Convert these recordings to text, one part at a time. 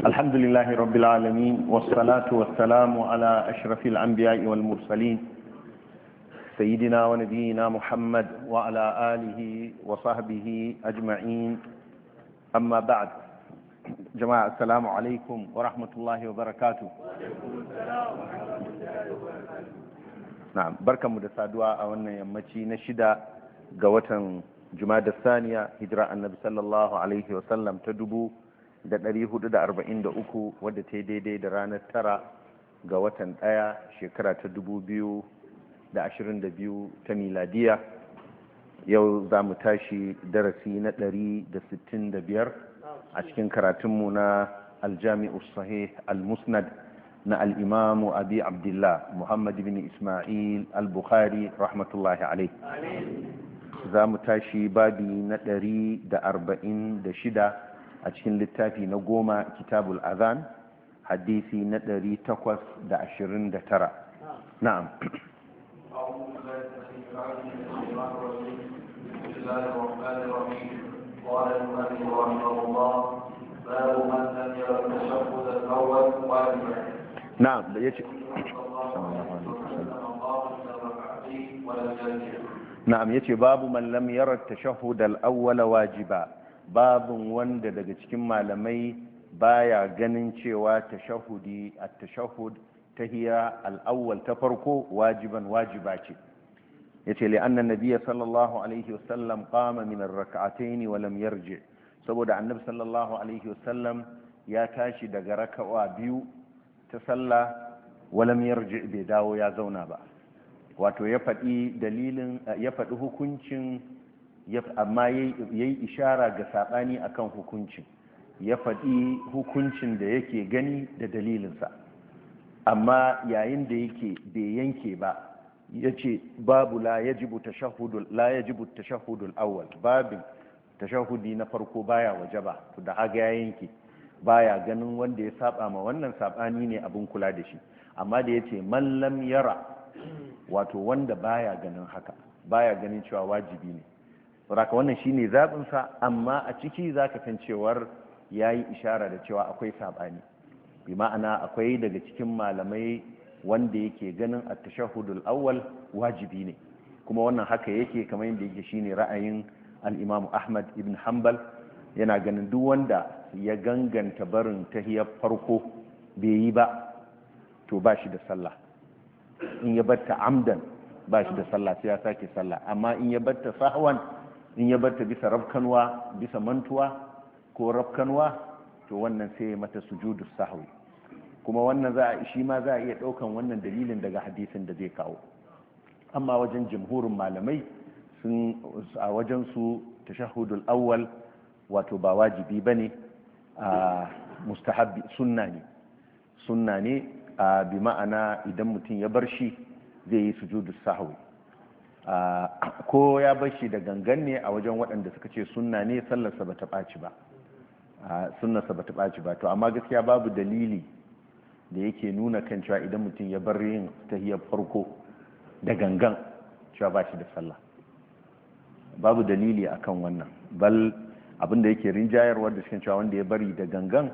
الحمد لله رب العالمين والصلاة والسلام على أشرف الأنبياء والمرسلين سيدنا ونبينا محمد وعلى آله وصحبه أجمعين. أما بعد، جماعة السلام عليكم ورحمة الله وبركاته. نعم، بركة مدسادوا أولنا يمتي نشدا قوة جماد الثانية هجرة النبي صلى الله عليه وسلم تدبو da 443 wadda ta yi daidai da ranar 9 ga watan 1 shekara ta 2022 ta miladiya. Yau za mu tashi darasi na 165 a cikin karatunmu na aljami'u sahih al-musnad na al'imamu abi abdullah muhammad bin ismail al-bukhari rahmatullahi alaihi. Za mu tashi babi na 146 a cikin littafi na 10 kitabul azan hadisi na 829. na'am. قال المؤلف رحمه الله باب من لم ير التشهد الاول واجبا. نعم يجب. نعم yace babu man lam yara at-tashahhud al-awwal wajiba, babun wanda daga cikin malamai baya ganin cewa tashahhudi at-tashahhud tahiyya al-awwal ta farko wajiba ce. yace li anna nabiyya sallallahu alaihi wasallam qama min ar-rak'atayn wa lam yarji, saboda annabi sallallahu alaihi wasallam ya tashi daga raka'a biyu ta sallah wa lam yarji, bai dawo ya zauna ba. wato ya faɗi dalilin, ya faɗi hukuncin, amma yayi ishara ga sabani akan hukuncin, ya faɗi hukuncin da yake gani da dalilinsa, amma yayin da yake bai yanke ba yace babu la yajibu tashahhudul awwal, babin tashahhudi na farko baya wajaba, to da haga ya yanke, baya ganin wanda ya saba ma wannan sabani ne abin kula da shi. amma da yace man lam yara, wato wanda baya ganin haka, baya ganin cewa wajibi ne, saboda wannan shine zabin sa, amma a ciki zaka san cewar yayi ishara da cewa akwai sabani, bi ma'ana akwai daga cikin malamai wanda yake ganin at-tashahhudul awwal wajibi ne, kuma wannan haka yake kamar yadda yake shine ra'ayin al-Imam Ahmad ibn Hanbal. yana ganin duk wanda ya ganganta barin tahiyar farko bai yi ba to ba shi da sallah. in ya batta amdan ba shi da sallah, sai ya sake sallah. amma in ya batta sahwan, in ya batta bisa rafkanwa, bisa mantuwa ko rafkanwa, to wannan sai ya mata sujudus sahwi. kuma wannan shi ma za a iya ɗaukan wannan dalilin daga hadisin da zai kawo. amma wajen jumhurin malamai a wajen su tashahhudul awwal wato ba wajibi bane, mustahabbi, sunna ne, bi ma'ana idan mutum ya bar shi zai yi sujudus sahwi. ko ya bar shi da gangan ne, a wajen waɗanda suka ce sunna ne, sallarsa ba ta ɓaci ba, sunnarsa ba ta ɓaci ba. to amma gaskiya babu dalili da yake nuna kan cewa idan mutum ya bar yin tahiyar farko da gangan cewa ba shi da sallah, babu dalili akan wannan. bal abinda yake rinjayarwar da cikin cewa wanda ya bari da gangan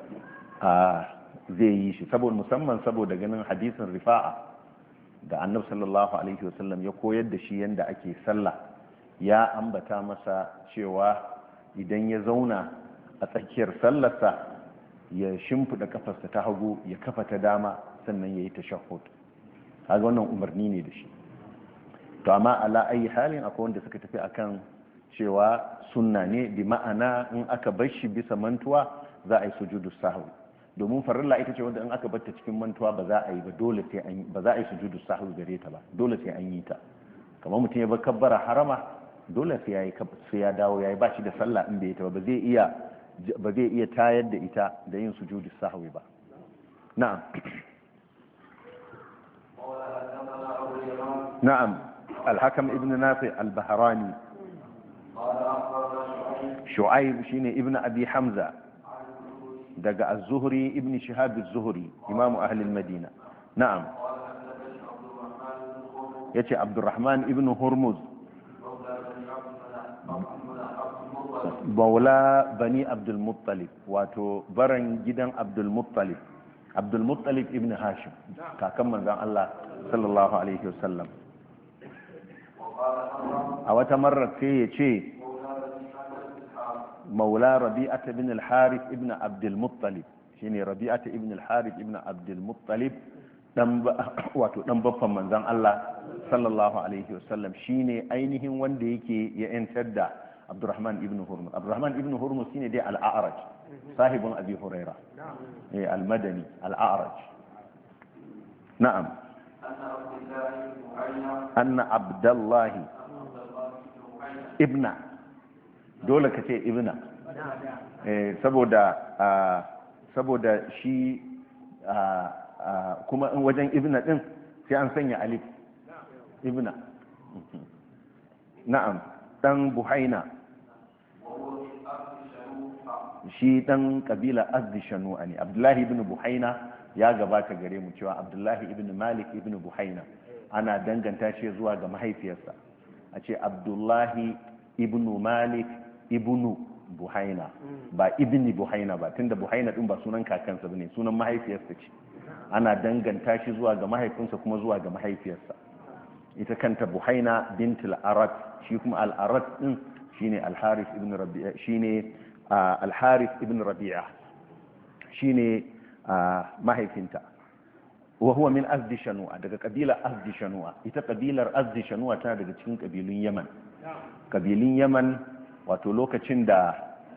zai yi shi, musamman saboda ganin hadisin rifa'a da annabi sallallahu alaihi wasallam ya koyar da shi yanda ake sallah. ya ambata masa cewa idan ya zauna a tsakiyar sallarsa ya shimfida kafarsa ta hagu, ya kafa ta dama, sannan ya yi tashahhud. kaga wannan umarni ne da shi. to amma ala ayi halin akwai wanda suka tafi akan cewa sunna ne, bi ma'ana in aka bar shi bisa mantuwa za a yi sujudus sahwi. domin farilla ita ce wanda in aka bar ta cikin mantuwa ba za a yi ba, dole sai an yi, ba za a yi sujudus sahwi gare ta ba, dole sai an yi ta. kamar mutum ya bar kabbara harama, dole sai ya dawo yayi, ba shi da sallah in bai yi ta ba zai iya tayar da ita da yin sujudus sahwi ba. na'am. na'am. al-Hakam ibn Nafi al-Bahrani, Shu'aib shine ibn Abi Hamza, daga az-Zuhri ibn Shihab az-Zuhri imamu ahli al-Madina. na'am. yace Abdurrahman ibn Hurmuz maula bani abdul muttalib wato baran gidan abdul muttalib ibn hashim kakan manzon Allah sallallahu alaihi wasallam. a wata marar sai ya ce maula rabi'ata ibn al-harith ibn abdul muttalib shine rabi'ata ibn al-harith ibn abdul muttalib wato dan baffan manzon Allah sallallahu alaihi wasallam shine ainihin wanda yake ya yantar da Abdurrahman ibn Hurmuz shine dai al-A'raj sahibin Abi Huraira al-Madani al-A'raj na'am anna Abdullah ibna dole ka ce ibna saboda shi kuma in wajen ibna din sai an sanya alif ibna na'am dan Buhaina shi dan kabila azdi shanu'a ne. Abdullahi ibn Buhaina ya gabata gare mu cewa Abdullahi ibn Malik ibn Buhaina ana danganta shi zuwa ga mahaifiyarsa a ce Abdullahi ibn Malik ibn Buhaina ba ibn Buhaina ba tunda Buhaina din ba sunan kakansa bane sunan mahaifiyarsa ce ana danganta shi zuwa ga mahaifinsa kuma zuwa ga mahaifiyarsa ita kanta Buhaina bint al-Arat shi kuma al-Arat din shine al-Harith ibn Rabi'a shine al-Harith ibn Rabi'a shine mahaifinta wa huwa min azdi shanu'a daga kabila azdi shanu'a ita kabilar azdi shanu'a tana daga cikin kabilun Yaman kabilun Yaman wato lokacin da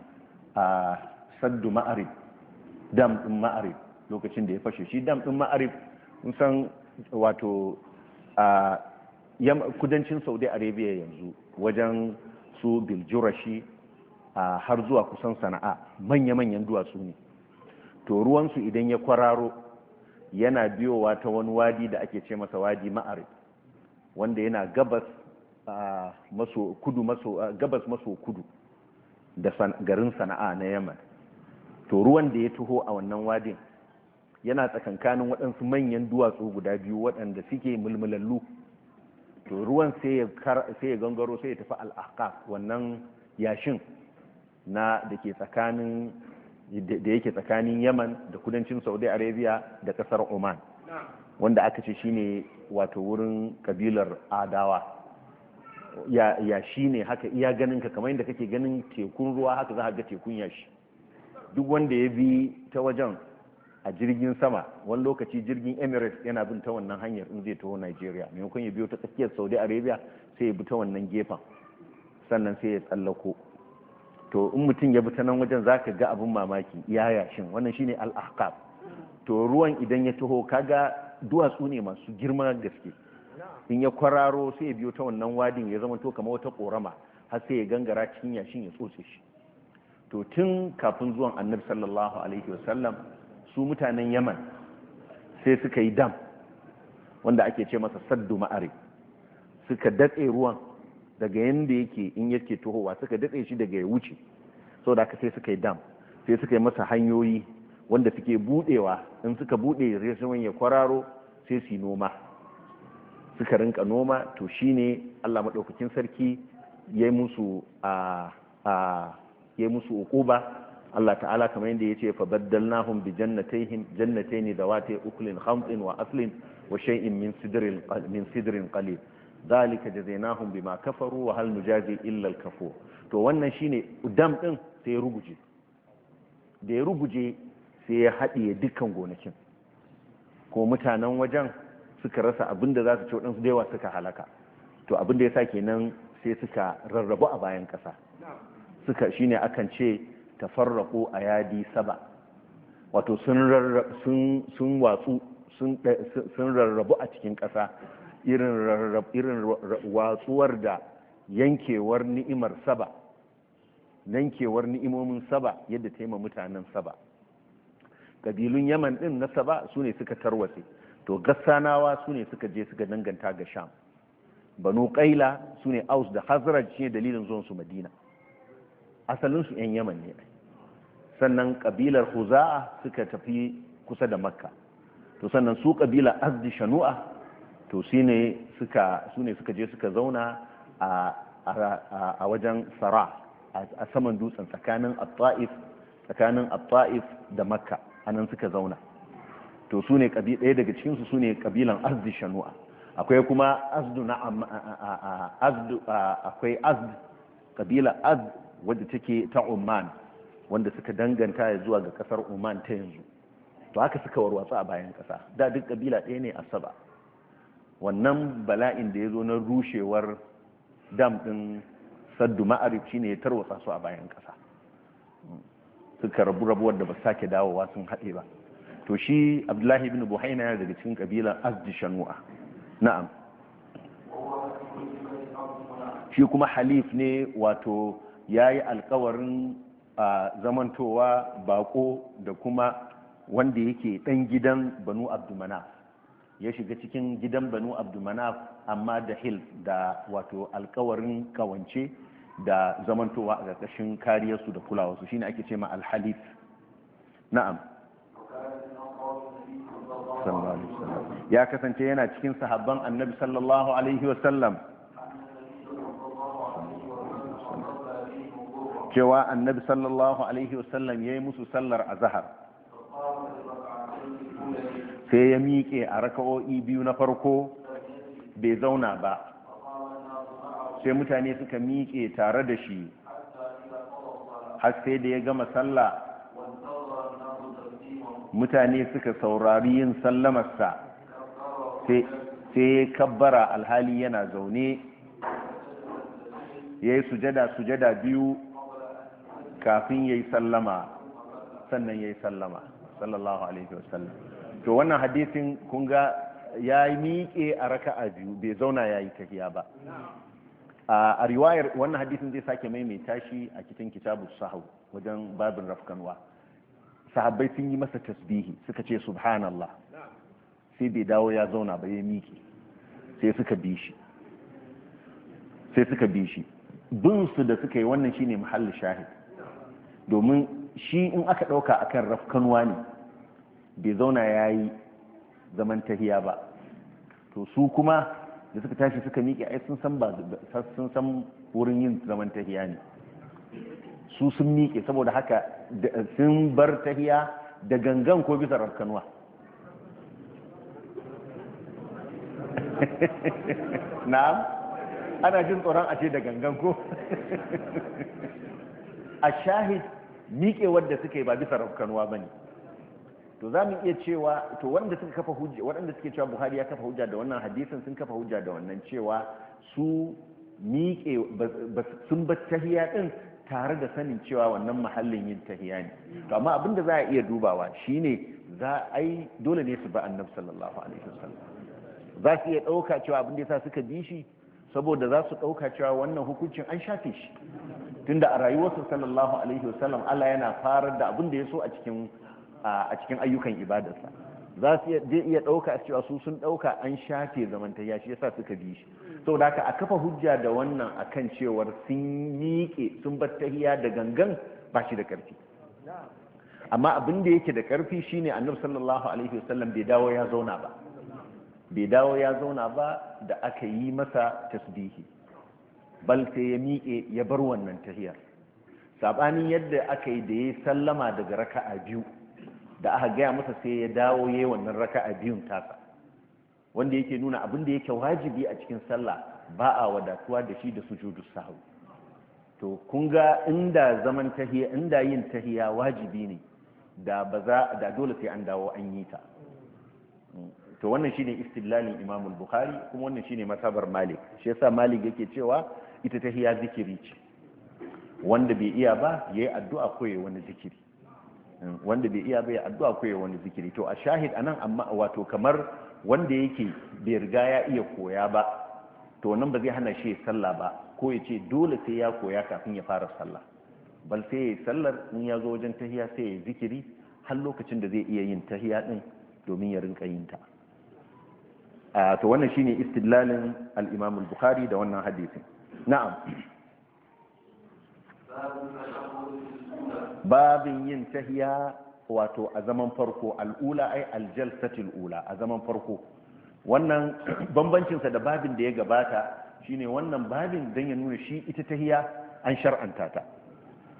saddu ma'arib dam din ma'arib lokacin da ya fashe shi dam din ma'arib kun san wato kudancin Saudi Arabia yanzu wajen su Biljurashi har zuwa kusan Sana'a manya-manyan duwatsu ne to ruwansu idan ya kwararo yana biyowa ta wani wadi da ake ce masa wadi ma'arib wanda yana gabas maso kudu da garin Sana'a na Yaman to ruwan da ya taho a wannan wadin yana tsakankanin waɗansu manyan duwatsu guda biyu waɗanda suke mulmulallu to ruwan sai ya gangaro sai ya tafi al-ahqaf wannan yashin na da yake tsakanin Yaman da kudancin Saudi Arabia da kasar Oman wanda aka ce shine wato wurin kabilar Adawa ya shine haka iya ganin ka kamar yadda kake ganin tekun ruwa haka za ka ga tekun yashi duk wanda ya bi ta wajen a jirgin sama wani lokaci jirgin Emirates yana bin ta wannan hanyar in zai taho Nigeria maimakon ya biyo ta tsakiyar Saudi Arabia sai ya bi ta wannan gefen sannan sai ya tsallako to in mutum ya bi ta nan wajen zaka ga abin mamaki iya yashin wannan shine al-ahqaf to ruwan idan ya taho kaga duwatsu ne masu girma gaske in ya kwararo sai ya biyo ta wannan wadin ya zama to kamar wata korama har sai ya gangara cikin yashin ya tsotse shi to tun kafin zuwan Annabi sallallahu alaihi wasallam su mutanen Yaman sai suka yi dam wanda ake ce masa saddu ma'arib suka datse ruwan daga yanda yake in yake tohowa suka datse shi daga ya wuce saboda haka sai suka yi dam sai suka yi masa hanyoyi wanda suke budewa in suka bude ruwan ya kwararo sai su noma suka rinka noma to shine Allah madaukakin sarki yayi musu yayi musu uquba Allah ta'ala kamar yadda yace fa baddalnahum bi jannatayn dawati uklin khamtin wa aslin wa shay'in min sidrin qalil zalika jazainahum bima kafaru wa hal nujazi illa al kafur to wannan shine dam din sai ya ruguje da ya ruguje sai ya haɗiye dukkan gonakin ko mutanen wajen suka rasa abinda za su ci waɗansu da yawa suka halaka to abinda ya sa kenan sai suka rarrabu a bayan ƙasa suka shine akan ce tafarraqu ayadi saba wato sun watsu sun rarrabu a cikin ƙasa irin watsuwar da yankewar ni'imar saba yankewar ni'imomin saba yadda ta yi ma mutanen saba ƙabilun Yaman din na saba su ne suka tarwatse to gassanawa su ne suka je suka danganta ga Sham banu qaila su ne Aus da Hazraj shi ne dalilin zuwan su Madina asalin su yan Yaman ne sannan kabilar Huza'a suka tafi kusa da Makka to sannan su kabila Azdi Shanu'a to su ne suka je suka zauna a wajen Sara a saman dutsen tsakanin at-ta'if da makka anan suka zauna. to su ne ɗaya daga cikinsu su ne ƙabilan azdi shanu'a. akwai kuma akwai azd ƙabila azd wadda take ta Oman, wanda suka danganta ya zuwa ga ƙasar Oman ta yanzu. to haka suka warwatsa a bayan ƙasa, da duk ƙabila ɗaya ne a Saba. wannan bala'in da ya zo na rushewar dam ɗin saddu ma'arif shine ya tarwatsa su a bayan ƙasa, suka rabuwar da ba sake dawowa sun haɗe ba. to shi Abdullahi ibn Buhaina yana daga cikin ƙabilar azdi shanu'a. na'am, shi kuma halif ne, wato ya yi alkawarin zamantowa bako da kuma wanda yake ɗan gidan banu abdumanaf. ya shiga cikin gidan banu abdumanaf amma da hilf da wato alkawarin kawance da zamantowa a ƙarƙashin kariyarsu da kulawarsu, shine ake ce ma alhalif. na'am, ya kasance yana cikin sahabban annabi sallallahu alaihi wasallam cewa annabi sallallahu alaihi wasallam ya yi musu sallar azhar, sai ya miƙe a raka'o'i biyu na farko bai zauna ba, sai mutane suka miƙe tare da shi har sai da ya gama sallah. mutane suka saurari yin sallamarsa, sai ya kabbara alhali yana zaune, ya yi sujada biyu kafin ya yi sallama, sannan ya yi sallama sallallahu alaihi wasallam. to wannan hadisin kunga ya yi miƙe a raka'a biyu bai zauna ya yi tafiya ba. a riwayar wannan hadisin zai sake maimaita shi a cikin kitabu sahau wajen babin rafkanwa. sahabbai sun yi masa tasbihi suka ce subhanallah, sai bai dawo ya zauna ba ya miƙe, sai suka bi shi bin su da suka yi. wannan shine mahallin shahid, domin shi in aka ɗauka akan rafkanwa ne bai zauna ya yi zaman tahiya ba, to su kuma da suka tashi suka miƙe ai sun san wurin yin zaman tahiya ne, su sun miƙe, saboda haka sun bar tahiya da gangan ko bisa rafkanwa. na'am, ana jin tsoron a ce da gangan ko a shahid miƙe wadda suka yi ba bisa rafkanwa ba ne. to za mu iya cewa to wanda suka kafa hujja, waɗanda suke cewa Buhari ya kafa hujja da wannan hadisin sun kafa hujja da wannan cewa su miƙe sun bar tahiya din tare da sanin cewa wannan mahallin yin tahiya ne. to amma abinda za a iya dubawa shine za a yi dole ne su ba annabi sallallahu alaihi wasallam. za su iya ɗauka cewa abin da yasa suka bi shi saboda za su ɗauka cewa wannan hukuncin an shafe shi, tunda a rayuwarsa sallallahu alaihi wasallam Allah yana farar da abin da ya so a cikin ayyukan ibadarsa. za su iya ɗauka cewa su sun ɗauka an shafe zamantayya shi yasa suka bi shi. saboda haka a kafa hujja da wannan akan cewar sun miƙe sun bar tahiya da gangan ba shi da ƙarfi. amma abin da yake da ƙarfi shine annabi sallallahu alaihi wasallam bai dawo ya zauna ba da aka yi masa tasbihi, bal sai ya miƙe ya bar wannan tahiyar. sabanin yadda aka yi da ya sallama daga raka'a biyu da aka gaya masa sai ya dawo ya yi wannan raka'a biyun tasa, wanda yake nuna abin da yake wajibi a cikin sallah ba a wadatuwa da shi da sujudus sahwi. to kun ga inda zaman tahiya, inda yin tahiya wajibi ne da dole sai an dawo an yi ta. to wannan shine istidlalin Imam al-Bukhari, kuma wannan shine masabar Malik. shi yasa Malik yake cewa ita tahiya zikiri ce, wanda bai iya ba yayi addu'a ko yayi wani zikiri, wanda bai iya ba yayi addu'a ko yayi wani zikiri. to a shahid anan amma wato kamar wanda yake bai riga ya iya koya ba, to nan ba zai hana shi sallah ba, ko ya ce dole sai ya koya kafin ya fara sallah, bal sai ya yi sallar in ya zo wajen tahiya sai ya yi zikiri har lokacin da zai iya yin tahiya din domin ya rinka yin ta. to wannan shine istidlalin al-Imam al-Bukhari da wannan hadisin. na'am, babin yin tahiya wato a zaman farko, al'ula ai aljalsatul ula, a zaman farko. wannan bambancinsa da babin da ya gabata shine wannan babin dan ya nuna shi ita tahiya an shar'anta ta,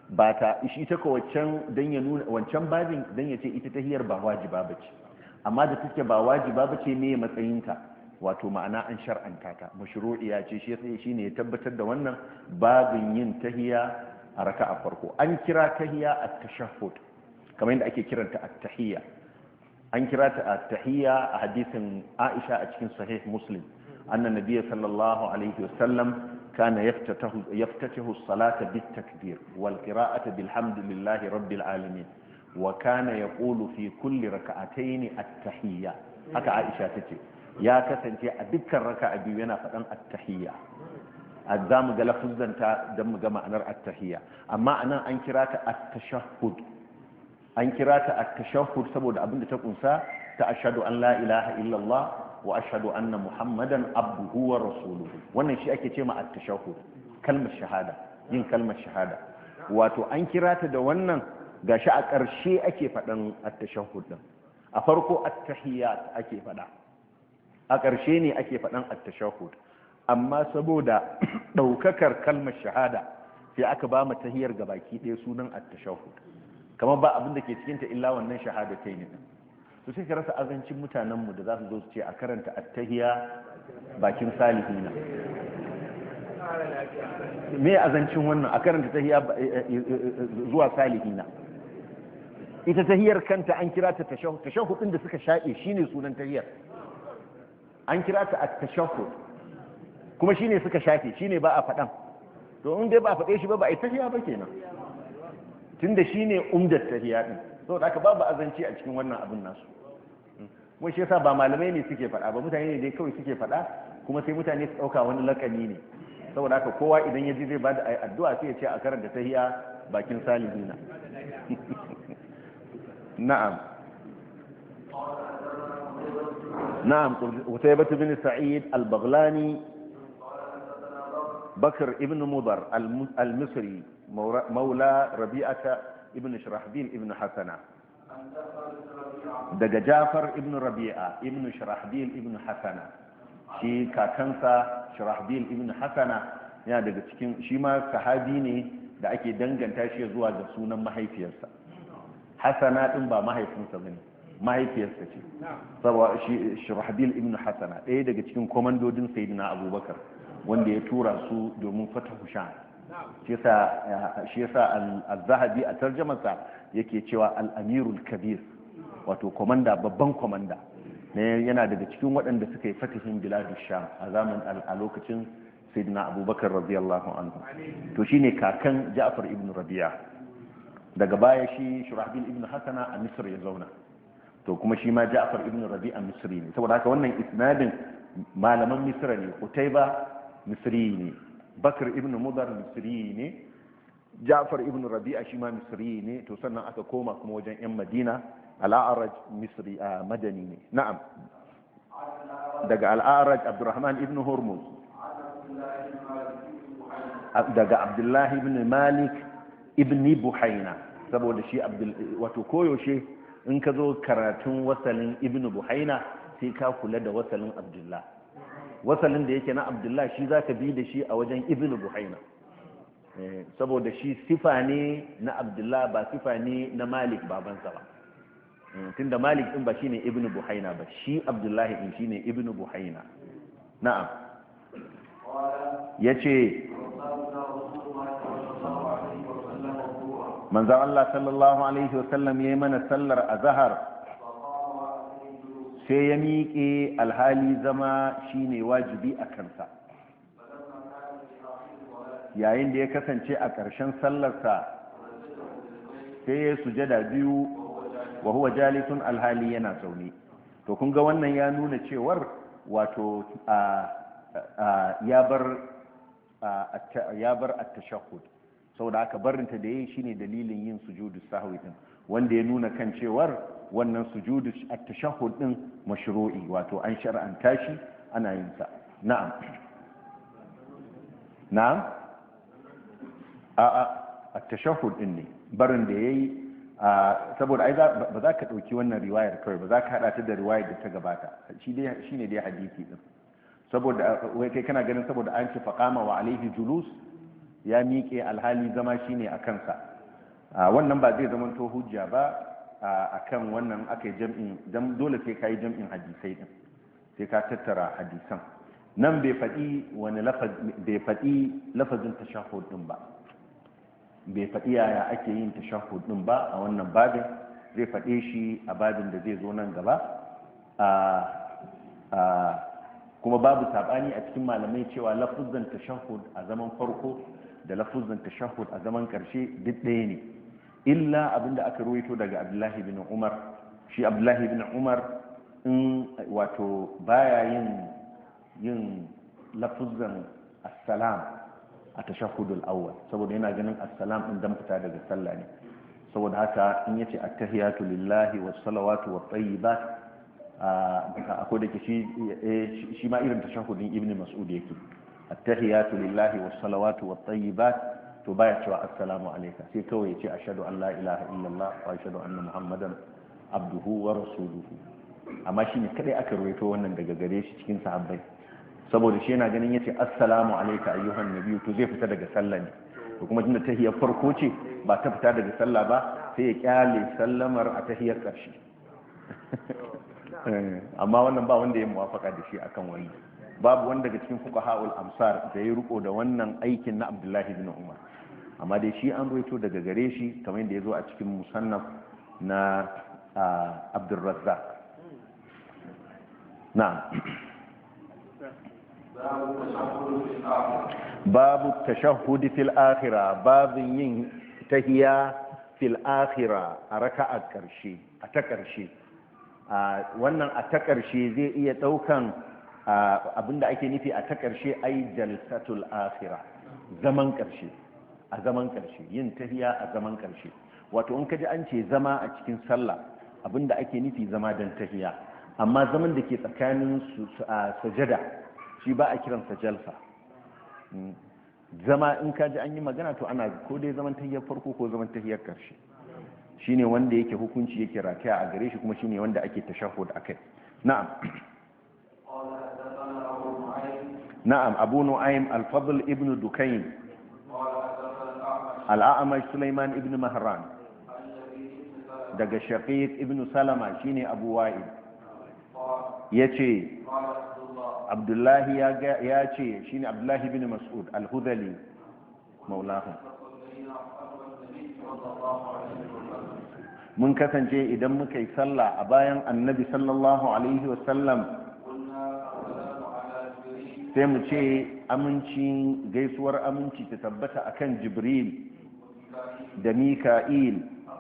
ba ta shi ta ko wancan dan ya nuna wancan babin dan ya ce ita tahiyar ba wajiba bace, amma da take ba wajiba bace me matsayinta, wato ma'ana an shar'anta ta mashru'iya ce, shi ne ya tabbatar da wannan babin yin tahiya a raka'a farko. An kira tahiya at-tashahhud kamar yadda ake kiranta at-tahiyya, an kira ta at-tahiyya a hadisin Aisha a cikin sahih Muslim anna nabiyyi sallallahu alaihi wasallam kana yaftatahu as-salata bit-takbir wal qira'ata bilhamdillahi rabbil alamin wa kana yaqulu fi kulli rak'atayn at-tahiyya. Haka Aisha tace ya kasance a dukkan raka'a biyu yana faɗan at-tahiyya. za mu ga lafuzzanta don mu ga ma'anar at-tahiyya, amma anan an kira ta at-tashahhud, an kira ta at-tashahhud saboda abinda ta kunsa ta ashhadu an la ilaha illallah wa ashhadu anna muhammadan abduhu wa rasuluhu. Wannan shi ake cewa at-tashahhud, kalmar shahada, yin kalmar shahada. Wato an kira ta da wannan gashi a ƙarshe ake faɗan at-tashahhud din, a farko at-tahiyyat ake faɗa, a ƙarshe ne ake faɗan at-tashahhud, amma saboda ɗaukakar kalmar shahada sai aka ba mu tahiyar gabaki ɗaya sunan at-tashahhud, kamar ba abin da ke cikin ta illa wannan shahadatai ne. to sai ka rasa azancin mutanen mu da za su zo su ce a karanta at-tahiyya bakin salihina. Me azancin wannan a karanta tahiyya zuwa salihina? Ita tahiyar kanta an kira ta tashahhud, tashahhud din da suka shaƙe shine sunan tahiyar, an kira ta at-tashahhud kuma shine suka shafe, shine ba a faɗan. To in dai ba a faɗe shi ba ba a yi tahiya ba kenan, tunda shine umdat tahiya din. Saboda haka babu azanci a cikin wannan abin nasu. Kuma shi yasa ba malamai ne suke faɗa ba, mutane ne dai kawai suke faɗa, kuma sai mutane su ɗauka wani lakani ne. Saboda haka kowa idan ya ji zai bada addu'a sai ya ce a karanta tahiya bakin salihina. Na'am. نعم. قتيبة بن سعيد البغلاني بكر ابن مضر المصري مولى ربيعة ابن شرحبيل ابن حسنة دقى جعفر ابن ربيعة ابن شرحبيل ابن حسنة شي كاكنسا شرحبيل ابن حسنة يعني دقى شي ما صحابي ne da ake danganta shi zuwa ga sunan mahaifiyarsa. Hasana din ba mahaifinsa bane, mahaifiyarsa ce, saboda shi Shurahbil ibn Hasana ɗaya daga cikin komandodin Sayyidina Abubakar wanda ya tura su domin fatahu Sham. Shi yasa al-Zahabi a tarjamarsa yake cewa al-Amirul Kabir, wato komanda, babban komanda ne, yana daga cikin waɗanda suka yi fatahin biladus Sham a zaman a lokacin Sayyidina Abubakar radiyallahu anhu. To shine kakan Ja'far ibn Rabi'a. Daga baya shi Shurahbil ibn Hasana a Misr ya zauna. To kuma shi ma Ja'far ibn Rabi'a Misri ne. Saboda haka wannan isnadin malaman Misra ne. Qutayba Misri ne, Bakr ibn Mudar Misri ne, Ja'far ibn Rabi'a shi ma Misri ne. To sannan aka koma kuma wajen yan Madina, Al-A'raj Misri a Madani ne. Na'am. Daga Al-A'raj Abdurrahman ibn Hurmuz, daga Abdullah ibn Malik ibn Buhaina, saboda shi wato koyaushe in ka zo karatun wasalin ibnu buhaina sai ka kula da wasalin abdullah. Wasalin da yake na abdullah shi za ka bi da shi a wajen ibnu buhaina, saboda shi sifa ne na abdullah ba sifa ne na malik babansa ba, tunda malik din ba shine ibnu buhaina ba, shi abdullahi din shine ibnu buhaina. Na'am. Yace manzan Allah sallallahu Alaihi wasallam ya yi mana sallar azahar sai ya miƙe alhali zama shine wajibi a kansa, yayin da ya kasance a ƙarshen sallarsa sai ya sujada biyu wa huwa jalisun alhali yana zaune. To kun ga wannan ya nuna cewar wato ya bar at-tashahhud, saboda aka barinta da yayi shine dalilin yin sujudu sahwi din, wanda ya nuna kan cewar wannan sujudu at-tashahhud din mashru'i, wato an shar'anta shi ana yin sa. Na'am. Na'am. At-tashahhud din ne barin da yayi, saboda ai ba za ka dauki wannan riwayar kawai ba, za ka hada ta da riwayar da ta gabata, shine dai hadisi din. Saboda wai kai kana ganin saboda an ce faqama wa alaihi julus, ya miƙe alhali zama shine a kansa, wannan ba zai zama to hujja ba akan wannan aka yi jam'in dan dole sai ka yi jam'in hadisai din sai ka tattara hadisan nan bai faɗi lafazin tashahhud din ba, bai faɗi yaya ake yin tashahhud din ba a wannan babin, zai faɗe shi a babin da zai zo nan gaba. Kuma babu sabani a cikin malamai cewa lafuzan tashahhud a zaman farko da lafuzan tashahhud a zaman karshe duk ɗaya ne, illa abinda aka ruwaito daga Abdullahi bin Umar. Shi Abdullahi bin Umar in wato baya yin lafuzan assalam a tashahhudul awwal saboda yana ganin assalam din dan fita daga sallah ne, saboda haka in yace attahiyatu lillahi was salawatu wat tayyibat akwai da ke shi ma irin tashahudin ibn mas'ud yake attahiyatu lillahi was salawatu wat tayyibat to baya cewa assalamu alayka sai kawai yace ashhadu an la ilaha illallah wa ashhadu anna muhammadan abduhu wa rasuluhu. amma shine kadai aka rawaito wannan daga gare shi cikin sahabbai, saboda shi yana ganin yace assalamu alayka ayyuhan nabiyyu to zai fita daga sallah ne, to kuma tunda tahiyar farko ce ba ta fita daga sallah ba sai ya kyale sallamar a tahiyar karshe. Amma wannan ba wanda ya muwafaka da shi akan wani, babu wanda daga cikin fuqaha'ul amsar da ya riko da wannan aikin na Abdullahi bin Umar, amma dai shi an ruwaito daga gare shi kamar yadda ya zo a cikin musannaf na Abdul Razzaq. Na'am. Babu tashahhud fil akhirah, babin yin tahiya fil akhirah a raka'a karshe, a ta karshe. Wannan a ta ƙarshe zai iya ɗaukan abinda ake nufi a ta ƙarshe ai jalsatul akhira, zaman ƙarshe, a zaman ƙarshe, yin tahiya a zaman ƙarshe. Wato in ka ji an ce zama a cikin sallah abinda ake nufi zama don tahiya, amma zaman da ke tsakanin sajada shi ba a kiransa jalsa. Zama in ka ji an yi magana to ana ko dai zaman tahiyar farko ko zaman tahiyar ƙarshe, shine wanda yake hukunci yake rataya a gare shi, kuma shine wanda ake tashahhud akai. Na'am. Na'am, Abu Nu'aym al-Fadl ibn Dukayn al-A'mash Sulaiman ibn Mahran daga Shaqiq ibn Salama shine Abu Wa'il yace Abdullahi ya ce shine Abdullahi ibn Mas'ud al-Hudhali maulahu, mun kasance idan muka yi sallah a bayan annabi sallallahu alaihi wasallam sai mu ce aminci gaisuwar aminci ta tabbata akan Jibril da Mika'il,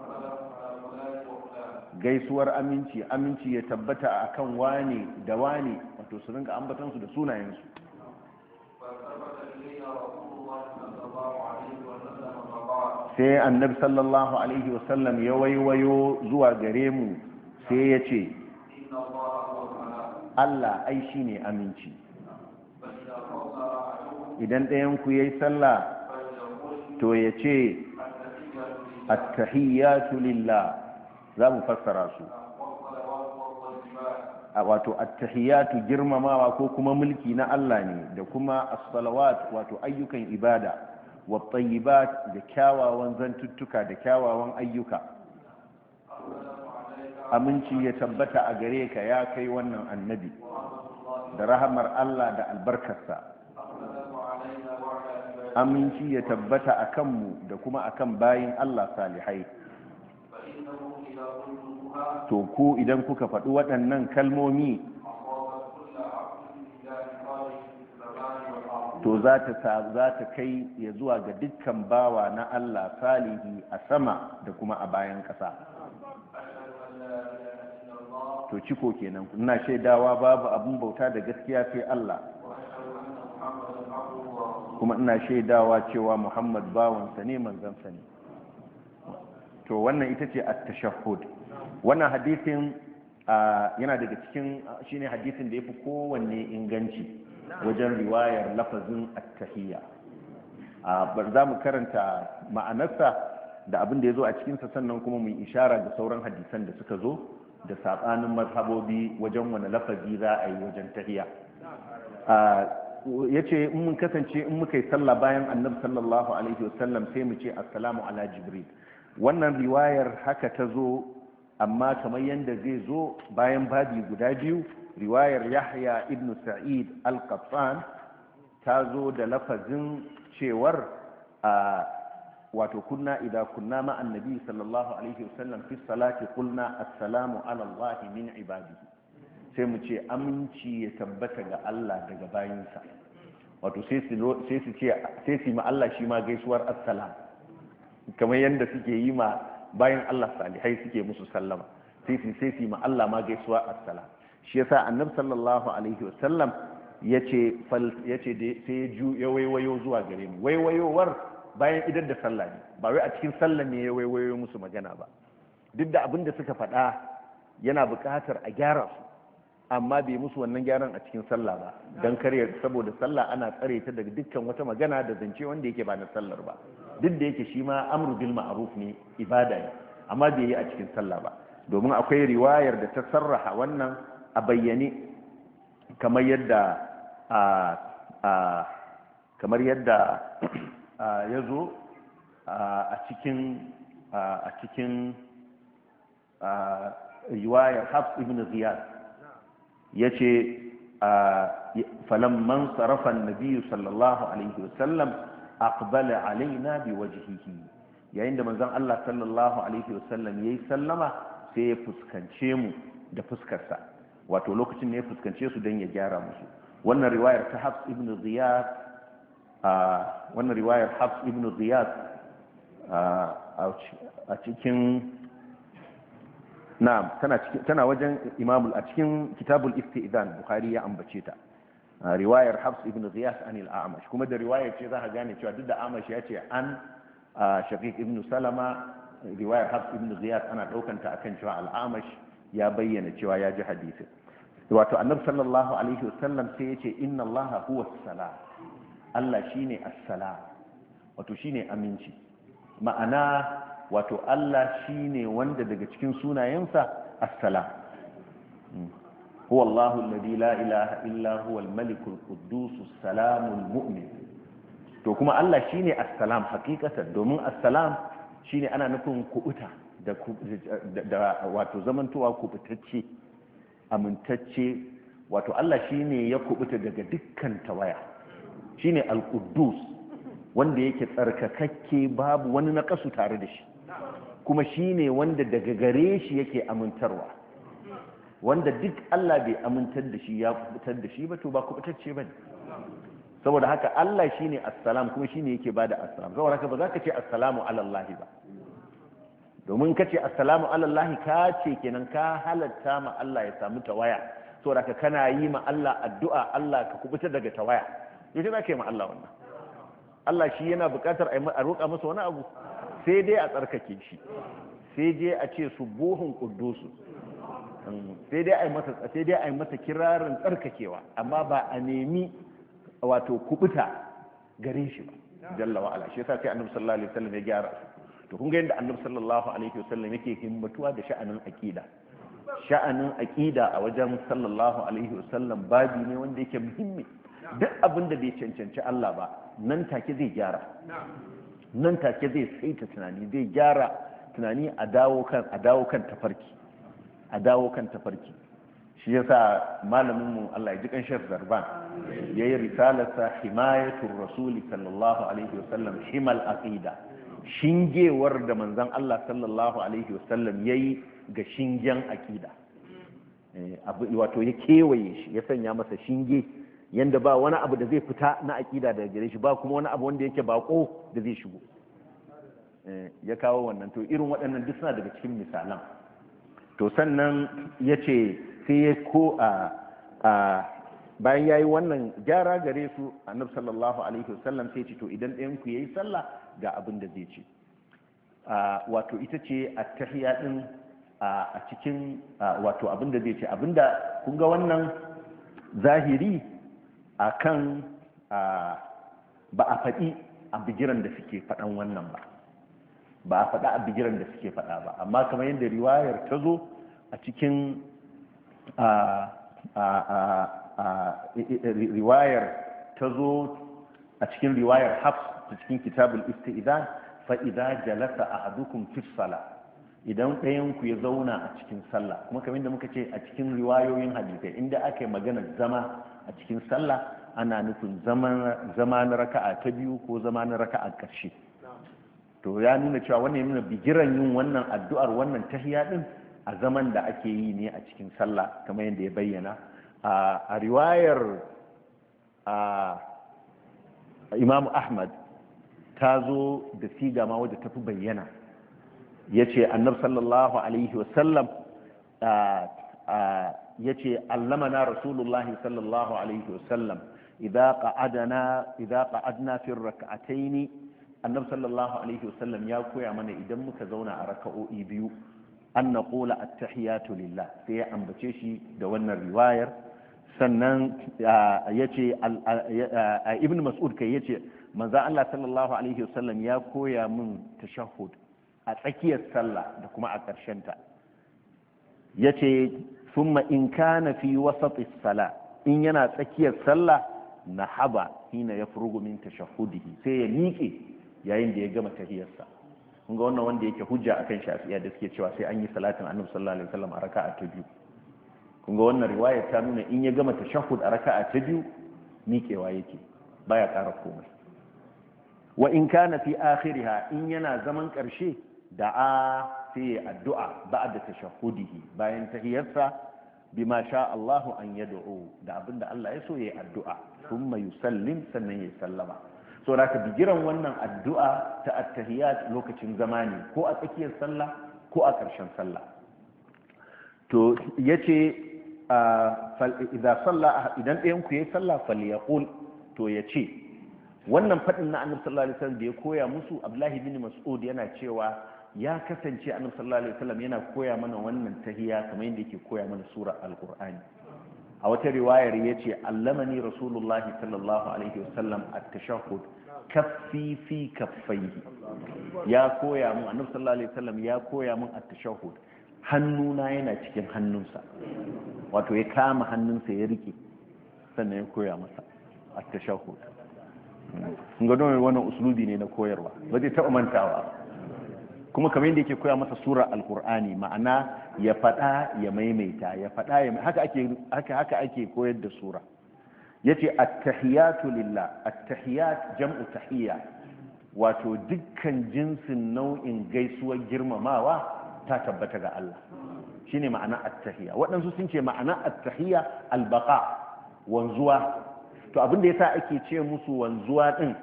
gaisuwar aminci ya tabbata akan wane da wane, wato su rinka ambatansu da sunayensu. sai annabi sallallahu alaihi wasallam ya waiwayo zuwa gare mu sai ya ce Allah ai shi ne aminci, idan ɗayanku ya yi sallah to ya ce attahiyyatu lillah, za mu fassara su wato attahiyyatu girmamawa ko kuma mulki na Allah ne, da kuma as-salawat wato ayyukan ibada, والطيبات da kyawawan zantuttuka da kyawawan ayyuka. Aminci ya tabbata a gare ka ya kai wannan annabi, da rahamar Allah da albarkarsa. Aminci ya tabbata a kanmu da kuma akan bayin Allah salihai. To ku idan kuka faɗi waɗannan kalmomi to za ta kai ya zuwa ga dukkan bawa na Allah salihi a sama da kuma a bayan ƙasa. To ciko kenan, ina shaidawa babu abin bauta da gaskiya sai Allah, kuma ina shaidawa cewa Muhammad bawansa ne manzansa ne. To wannan ita ce at-tashahhud. Wannan hadisin yana daga cikin shine hadisin da yafi kowanne inganci wajen riwayar lafazin at-tahiyya. Bar za mu karanta ma'anarsa da abin da ya zo a cikinsa, sannan kuma mu ishara da sauran hadisan da suka zo da saɓanin mazhabobi wajen wani lafazi za a yi wajen tahiyya. Ya ce in mun kasance in muka yi sallah bayan annabi sallallahu alaihi wasallam sai mu ce assalamu ala jibril, wannan riwayar haka ta zo, amma kamar yadda zai zo bayan babi guda biyu, riwayar Yahya ibn Sa'id al-Qattan ta zo da lafazin cewar wato kunna idan kunna ma annabi sallallahu alaihi wasallam fi salati qulna assalamu ala Allah min ibadihi, sai mu ce aminci ya tabbata ga Allah daga bayinsa. Wato sai su ce ma Allah shi ma gaisuwar assalam, kamar yadda suke yi ma bayan Allah salihai suke musu sallama, sai su ma Allah ma gaisuwar assalam. Shi yasa annabi sallallahu alaihi wasallam yace sai ya waiwayo zuwa gare mu. Waiwayowar bayan idan da sallah ne, ba wai a cikin sallah ne ya waiwayo musu magana ba, duk da abin da suka faɗa yana buƙatar a gyara su, amma bai musu wannan gyaran a cikin sallah ba, don kare, saboda sallah ana tsare ta daga dukkan wata magana da zance wanda yake ba na sallar ba, duk da yake shi ma amru bil ma'ruf ne, ibada ne, amma bai yi a cikin sallah ba, domin akwai riwayar da ta sarraha wannan a bayyane, kamar yadda ya zo a cikin riwayar Hafs ibn Ziyad, ya ce falamman sarrafan nabiyu sallallahu alaihi wasallam aqbala alaina bi wajhihi, yayin da manzon Allah sallallahu alaihi wasallam yayi sallama sai ya fuskance mu da fuskarsa, wato lokacin ne ya fuskance su don ya gyara musu. Wannan riwayar ta Hafs ibn Ziyad, wannan riwayar Hafs ibn Ziyad a cikin na'am tana wajen imamul a cikin kitabul istizan Bukhari ya ambace ta, riwayar Hafs ibn Ziyad an al-A'mash, kuma da riwayar ce za ka gane cewa duk da Amash ya ce an Shaqiq ibn Salama, riwayar Hafs ibn Ziyad ana daukanta akan cewa al-A'mash ya bayyana cewa ya ji hadisin. Wato annabi sallallahu alaihi wasallam sai ya ce inna allaha huwa as-salam, Allah shine as-salam, wato shine aminci, ma'ana wato Allah shine wanda daga cikin sunayensa as-salam. huwa Allahu alladhi la ilaha illa huwa al-malikul quddus as-salamul mu'min. To kuma Allah shine as-salam hakikatan, domin as-salam shine ana nufin kubuta da wato zamantowa kubutacce, amintacce, wato Allah shine ya kubuta daga dukkan tawaya, shine al-quddus wanda yake tsarkakakke, babu wani nakasu tare da shi, kuma shine wanda daga gare shi yake amintarwa, wanda duk Allah bai amintar da shi ya kubutar da shi ba to ba kubutacce bane. Saboda haka Allah shine assalam, kuma shine yake bada assalam. Saboda haka ba za ka ce assalamu ala Allah ba, domin ka ce assalamu ala Allah ka ce kenan ka halatta ma Allah ya samu tawaya. Saboda haka kana yi ma Allah addu'a Allah ka kubutar daga tawaya. Yaushe za ka yi ma Allah wannan? Allah shi yana buƙatar a roƙa masa wani abu, sai dai a tsarkake shi, sai dai a ce subuhun quddusu, sai dai a yi masa kirarin tsarkakewa, amma ba a nemi wato kubuta gare shi ba jalla wa ala. Shi yasa sai annabi sallallahu alaihi wasallam ya gyara su. To kun ga yadda annabi sallallahu alaihi wasallam yake himmatuwa da sha'anin aqida a wajen sallallahu alaihi wasallam babi ne wanda yake muhimmi. Duk abin da bai cancanci Allah ba nan take zai gyara, nan take zai saita tunani, zai gyara tunani, a dawo kan tafarki. Shi yasa malamin mu Allah ya ji kanshar Zarban yayi risalarsa himayatul rasuli sallallahu alaihi wasallam himal aqida, shingewar da manzon Allah sallallahu alaihi wasallam yayi ga shingen aqida, wato ya kewaye shi, ya sanya masa shinge yanda ba wani abu da zai fita na aqida daga gare shi, ba kuma wani abu wanda yake bako da zai shigo. Ya kawo wannan. To irin waɗannan duk suna daga cikin misalan. To sannan yace sai ya ko bayan ya yi wannan gyara gare su, annabi sallallahu alaihi wasallam sai ce to idan ɗayan ku yayi sallah ga abin da zai ce, wato ita ce at-tahiyya din a cikin wato abin da zai ce, abinda kun ga wannan zahiri akan ba a faɗi a bigiran da suke faɗan wannan ba a faɗa a bigiran da suke faɗa ba, amma kamar yadda riwayar ta zo a cikin riwayar ta zo a cikin riwayar Hafs ta cikin kitabul istizan, fa idza jalasa ahadukum fi salah idan ɗayan ku ya zauna a cikin sallah, kuma kamar da muka ce a cikin riwayoyin hadisai inda aka yi magana zama a cikin sallah ana nufin zama na raka'a ta biyu ko zama na raka'a ƙarshe. To ya nuna cewa wannan ya nuna bigiran yin wannan addu'ar wannan tahiyya din a zaman da ake yi ne a cikin sallah kamar yadda ya bayyana a riwayar Imam Ahmad ta zo da siga ma wadda ta fi bayyana. Ya ce annab sallallahu alaihi wasallam ya ce allamana rasulullahi sallallahu alaihi wasallam idza qa'adna fi rak'ataini annab sallallahu alaihi wasallam ya koya mana idan muka zauna a raka'o'i biyu an naqula at-tahiyatu lillah, sai ya ambace shi da wannan riwayar. Sannan yace ibn mas'ud kai yace manzo Allah sallallahu alaihi wasallam ya koya min tashahhud a tsakiyar sallah da kuma a ƙarshenta. Ya ce summa in kana fi wasatis sala, in yana tsakiyar sallah na haba hina ya furugu min tashahudihi, sai ya miƙe yayin da ya gama tahiyarsa. kun ga wannan wanda yake hujja akan shafi'a da suke cewa sai an yi salatin annabi sallallahu alaihi wasallam a raka'a ta biyu. kun ga wannan riwaya ta nuna in ya gama tashahhud a raka'a ta biyu miƙewa yake baya ƙara komai. wa in kana fi akhiriha, in yana zaman ƙarshe da'a sai addu'a ba'da tashahhudihi, bayan tahiyarsa bima sha Allahu an yad'u, da abinda Allah ya so yayi addu'a, thumma yusallim, sannan ya sallama. so da ka bigiran wannan addu'a ta at-tahiyat lokacin zamani ko a tsakiyar sallah ko a ƙarshen sallah. to yace idza salla, idan ɗayan ku yayi sallah falyaqul, to yace wannan fadin na annabi sallallahu alaihi wasallam da ya koya musu. Abdullahi bin Mas'ud yana cewa ya kasance annabi sallallahu alaihi wasallam yana koya mana wannan tahiyya kamar yadda yake koya mana sura al-Qur'ani. a wata riwayar yace allamani rasulullahi sallallahu alaihi wasallam at-tashahhud kaffi fi kaffaihi, ya koya mun annabi sallallahu alaihi wasallam ya koya mun at-tashahhud, hannuna yana cikin hannunsa, wato ya kama hannunsa ya rike sannan ya koya masa at-tashahhud. kun ga don wannan uslubi ne na koyarwa, ba zai taɓa mantawa. kuma kamar yadda yake koya masa sura al-Qur'ani, ma'ana ya faɗa ya maimaita, ya faɗa ya haka ake koyar da sura. yace at-tahiyatu lillah, at-tahiyat jam'u tahiyya, wato dukkan jinsin nau'in gaisuwar girmamawa ta tabbata ga Allah, shine ma'ana at-tahiyya. waɗansu sun ce ma'ana at-tahiyya al-baqa, wanzuwa. to abin da yasa ake ce musu wanzuwa din,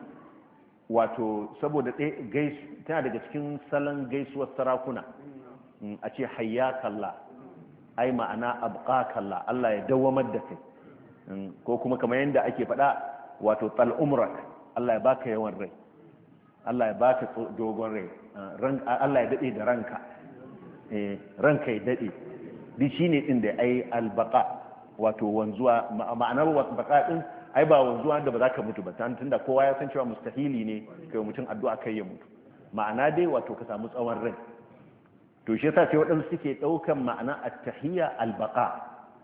wato saboda tana daga cikin salon gaisuwar sarakuna, a ce hayyakallah, ai ma'ana abqakallah, Allah ya dawamar da kai. ko kuma kamar yadda ake faɗa, wato tal umrak, Allah ya baka yawan rai, Allah ya baka dogon rai, Allah ya dade da ranka, ranka ya dade. duk shine din da ai albaqa, wato wanzuwa. ma'anar baqa din ai ba wanzuwa da ba za ka mutu ba, tunda kowa ya san cewa mustahili ne kai mutum addu'a kai ya mutu. ma'ana dai wato ka samu tsawon rai. to shi yasa sai waɗansu suke ɗaukan ma'ana at-tahiyya al-baqa,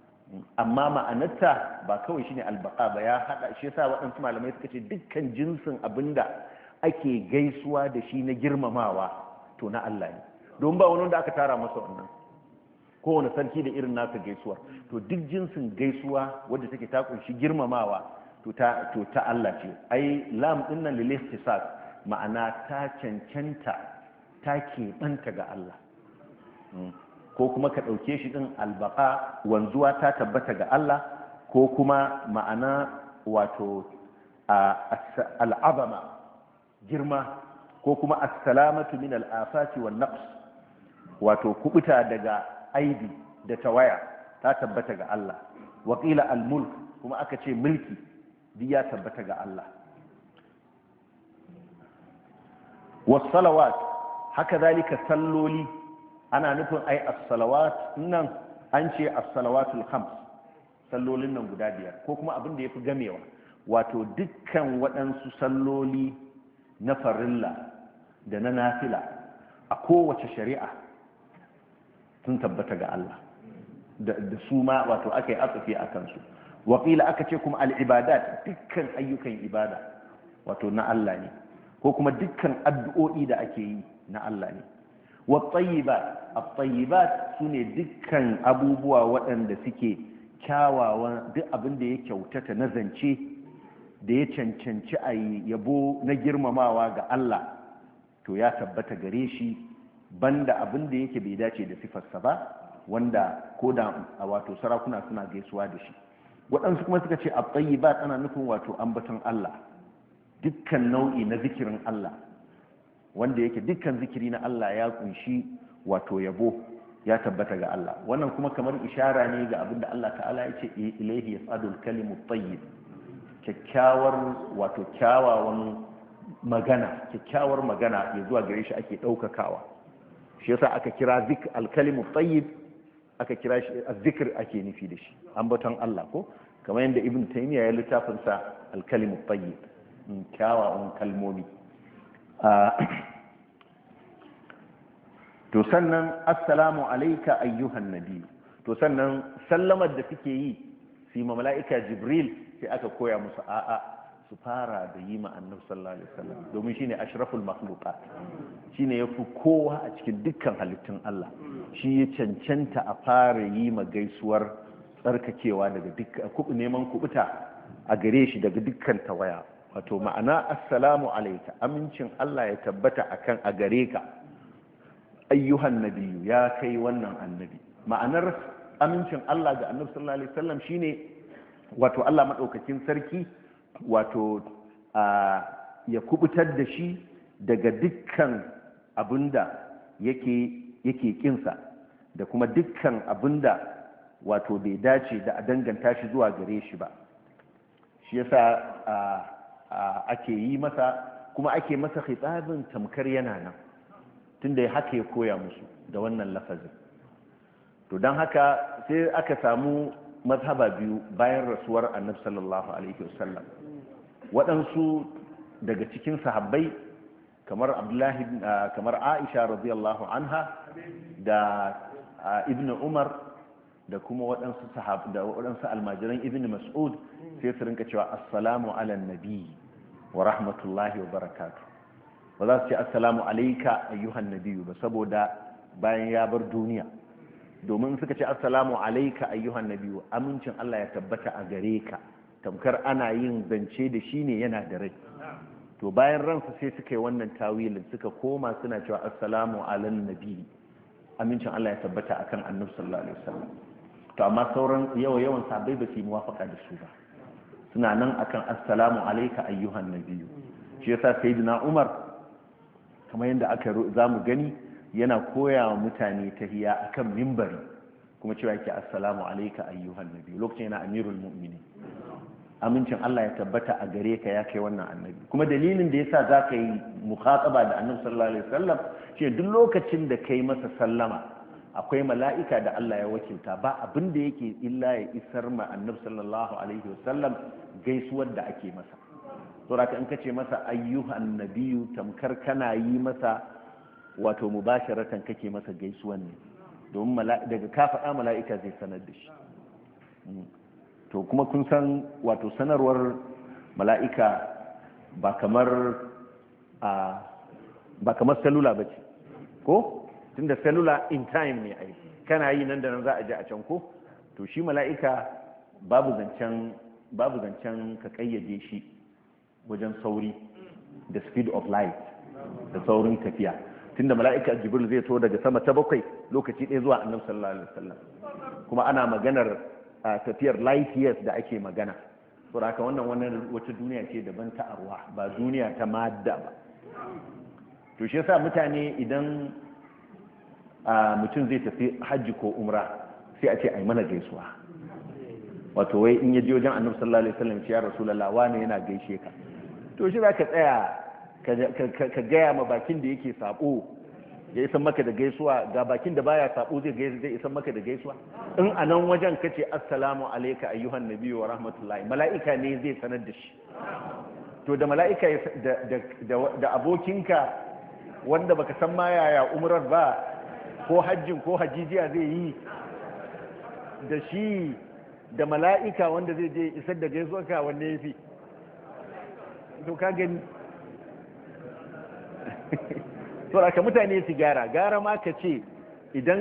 amma ma'anarta ba kawai shine al-baqa ba, ya hada. shi yasa waɗansu malamai suka ce dukkan jinsin abinda ake gaisuwa da shi na girmamawa to na Allah ne, don ba wani wanda aka tara masa wannan. kowane sarki da irin nasa gaisuwar. to duk jinsin gaisuwa wadda take ta kunshi girmamawa to ta Allah ce. ai lam din nan lil ihtisas, ma'ana ta cancanta, ta keɓanta ga Allah. ko kuma ka ɗauke shi ɗin albaqa, wanzuwa ta tabbata ga Allah, ko kuma ma'ana wato al'azama, girma, ko kuma as-salamatu min al-afati wan naqs, wato kubuta daga aibi da tawaya ta tabbata ga Allah. Waƙila al-mulk, kuma aka ce mulki duk ya tabbata ga Allah. was-salawat, haka zalika salloli, ana nufin ai as-salawat nan an ce as-salawatul khams, sallolin nan guda biyar, ko kuma abin da yafi gamewa, wato dukkan waɗansu salloli na farilla da na nafila a kowace shari'a sun tabbata ga Allah da su ma, wato aka yi atsufi a kansu. Wakila aka ce kuma al-ibadat, dukkan ayyukan ibada wato na Allah ne. ko kuma dukkan addu'o'i da ake yi na Allah ne. Wa tayyibat, at-tayyibat sune dukkan abubuwa waɗanda suke kyawawan, duk abin da ya kyautata na zance da ya cancanci a yabo na girmamawa ga Allah to ya tabbata gare shi, banda abin da yake bai dace da sifarsa ba, wanda ko da wato sarakuna suna gaisuwa da shi. Waɗansu kuma suka ce at-tayyibat ana nufin wato ambaton Allah, dukkan nau'i na zikirin Allah, wanda yake dukkan zikiri na Allah ya kunshi wato yabo ya tabbata ga Allah. Wannan kuma kamar ishara ne ga abinda Allah ta'ala ya ce ilaihi yas'adul kalimu tayyib, kyakkyawar wato kyawawan magana, kyakkyawar magana ya zuwa gare shi ake daukakawa. Shi yasa aka kira al-kalimu tayyib, aka kira shi az-zikr ake nufi da shi, ambaton Allah ko kamar yadda Ibn Taymiyyah ya littafin sa al-kalimu tayyib, kyawawan kalmomi. To sannan assalamu alayka ayyuhan nabi, to sannan sallamar da suke yi su ma mala'ika Jibril sai aka koya musu a'a su fara da yi ma annabi sallallahu alaihi wasallam, domin shine ashraful makhluqat, shine yafi kowa a cikin dukkan halittun Allah, shi ya cancanta a fara yi ma gaisuwar tsarkakewa daga dukkan neman kubuta a gare shi daga dukkan tawaya. Wato ma'ana assalamu alayka, amincin Allah ya tabbata akan a gare ka ayyuhan nabiyyu, ya kai wannan annabi. Ma'anar amincin Allah ga annabi sallallahu alaihi wasallam shine wato Allah madaukakin sarki wato ya kubutar da shi daga dukkan abinda yake kinsa da kuma dukkan abinda wato bai dace da a danganta shi zuwa gare shi ba. Shi yasa ake yi masa, kuma ake masa khitabin tamkar yana nan, tunda haka ya koya musu da wannan lafazin. To don haka sai aka samu mazhaba biyu bayan rasuwar annabi sallallahu alaihi wasallam. Waɗansu daga cikin sahabbai kamar Abdullahi, kamar Aisha radiyallahu anha da Ibn Umar da kuma waɗansu almajiran Ibn Mas'ud sai su rinka cewa assalamu ala nabi wa rahmatullahi wa barakatuh. Ba za su ce assalamu alaika ayyuhan nabiyu ba, saboda bayan ya bar duniya. Domin suka ce assalamu alaika ayyuhan nabiyu, amincin Allah ya tabbata a gare ka, tamkar ana yin zance da shi ne yana da rai. To bayan ransa sai suka yi wannan tawilin, suka koma suna cewa assalamu alan nabi, amincin Allah ya tabbata akan annabi sallallahu alaihi wasallam. To amma sauran yawan sahabbai ba su yi muwafaka da su ba, suna nan akan assalamu alaika ayyuhan nabiyu. Shi yasa sayyidina Umar, kamar yadda zamu gani, yana koya wa mutane tahiyya akan mimbari, kuma cewa yake assalamu alayka ayyuhan nabi, lokacin yana amirul mu'minin. Amincin Allah ya tabbata a gare ka ya kai wannan annabi. Kuma dalilin da yasa zaka yi mukhataba da annabi sallallahu alaihi wasallam shi duk lokacin da kai masa sallama akwai mala'ika da Allah ya wakilta, ba abin da yake illa ya isar ma annabi sallallahu alaihi wasallam gaisuwar da ake masa. saboda in ka ce masa ayyuhan nabiyu tamkar kana yi masa wato mubasharatan kake masa gaisuwan ne, domin daga ka faɗa mala'ika zai sanar da shi. To kuma kun san wato sanarwar mala'ika ba kamar salula ba ce ko, tunda salula in time ne ai, kana yi nan da nan za a je a can ko. To shi mala'ika babu zancen ka kayyade shi wajen sauri da speed of light da saurin tafiya, tunda mala'ika jibril zai to daga sama ta 7 lokaci ɗaya zuwa annabi sallallahu alaihi wasallam, kuma ana maganar tafiyar light years da ake magana. saboda haka wannan wata duniya ce daban ta arwa, ba duniya ta madda ba. to shi yasa mutane idan mutum zai tafi hajji ko umra sai a ce ai mana gaisuwa, wato wai in ya je wajen annabi sallallahu alaihi wasallam ya rasulullah wani yana gaishe ka. to shi za ka tsaya ka gaya ma bakin da yake sabo ya isan maka da gaisuwa, ga bakin da baya sabo zai isan maka da gaisuwa. In a nan wajen ka ce assalamu alayka ayyuhan nabiyyu wa rahmatullahi, mala'ika ne zai sanar da shi. to da mala'ika da abokinka wanda baka san ma yaya umrar ba ko hajjin ko hajijiya zai yi, da shi da mala'ika wanda zai je isar da gaisuwarka wanne yafi? to ka gani to aka mutane su gara ma ka ce idan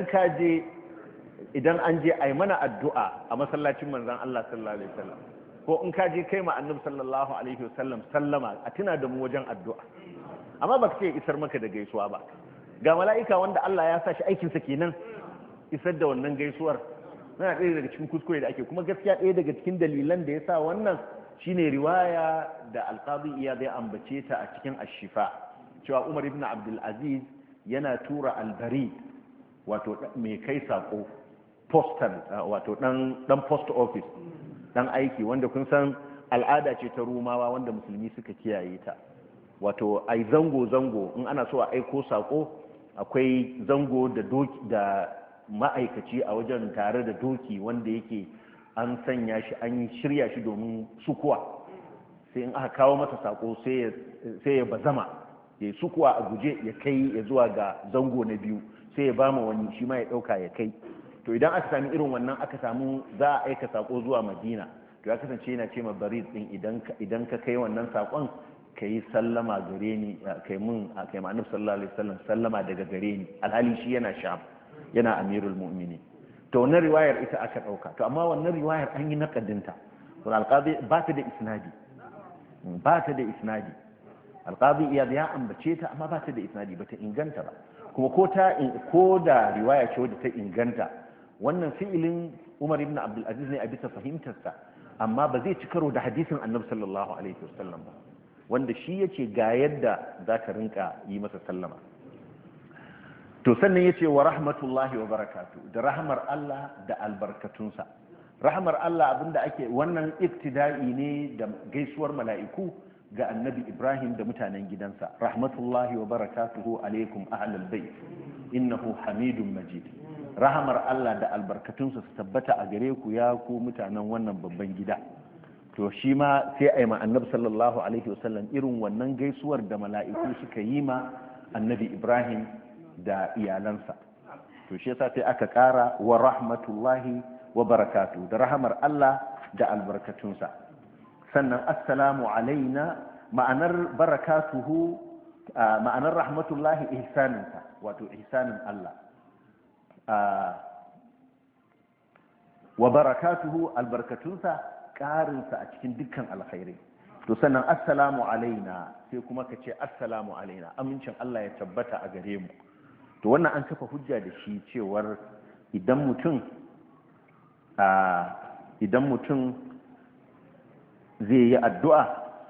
an je ai mana addu'a a masallacin manzon Allah sallallahu alaihi wasallam ko in ka je kai ma annabi sallallahu alaihi wasallam sallama a tuna da mu wajen addu'a amma baka ce isar maka da gaisuwa ba ga mala'ika wanda Allah ya sa shi aikin sa kenan isar da wannan gaisuwar yana ɗaya daga cikin kuskure da ake kuma gaskiya ɗaya daga cikin dalilan da ya sa wannan shine riwaya da alqadi iyad ya ambace ta a cikin ashifa cewa Umar ibn Abdul Aziz yana tura albari wato mai kai sako postal wato dan post office dan aiki wanda kun san al'ada ce ta rumawa wanda musulmi suka kiyaye ta wato ai zango in ana so a aiko sako akwai zango da doki da ma'aikaci a wajen tare da doki wanda yake an sanya shi an shirya shi domin sukuwa sai in aka kawo masa sako sai ya bazama ya sukuwa a guje ya kai ya zuwa ga zango na biyu sai ya bama wani shi ma ya dauka ya kai to idan aka sami irin wannan aka samu za a aika sako zuwa Madina to ya kasance yana ce ma barid din idan ka kai wannan sakon kai sallama gare ni kai ma annabi sallallahu alaihi wasallam sallama daga gare ni alhali shi yana Sham yana amirul mu'minin to wannan riwayar ita aka dauka to amma wannan riwayar an yi naqadinta to alqadi ba ta da isnadi alqadi iyad ya ambace ta amma ba ta da isnadi ba ta inganta ba kuma ko da riwaya ce wadda ta inganta wannan fi'ilin Umar ibn Abdul Aziz ne a bisa fahimtarsa amma ba zai ci karo da hadisin Annabi sallallahu alaihi wasallam ba wanda shi yace ga yadda zaka rinka yi masa sallama to sannan yace wa rahmatullahi wa barakatuh da rahmar Allah da albarkatunsa rahmar Allah abinda ake wannan iktida'i ne da gaisuwar mala'iku ga annabi Ibrahim da mutanen gidansa rahmatullahi wa barakatuhu alaikum ahlal bait innahu hamidun majid rahamar Allah da albarkatunsa su tabbata a gare ku ya ku mutanen wannan babban gida to shi ma sai a yi ma annabi sallallahu alaihi wasallam irin wannan gaisuwar da mala'iku suka yi ma annabi Ibrahim da iyalansa to shi yasa sai aka kara wa rahmatullahi wa barakatuhu da rahamar Allah da albarkatunsa sannan assalamu alaina ma'anar barakatuhu ma'anar rahmatullahi ihsaninsa wato ihsanin Allah wa barakatuhu albarkatunsa ƙarinsa a cikin dukkan alkhairi to sannan assalamu alaina sai kuma ka ce assalamu alaina amincin Allah ya tabbata a gare mu to wannan an kafa hujja da shi cewar idan mutum zai yi addu'a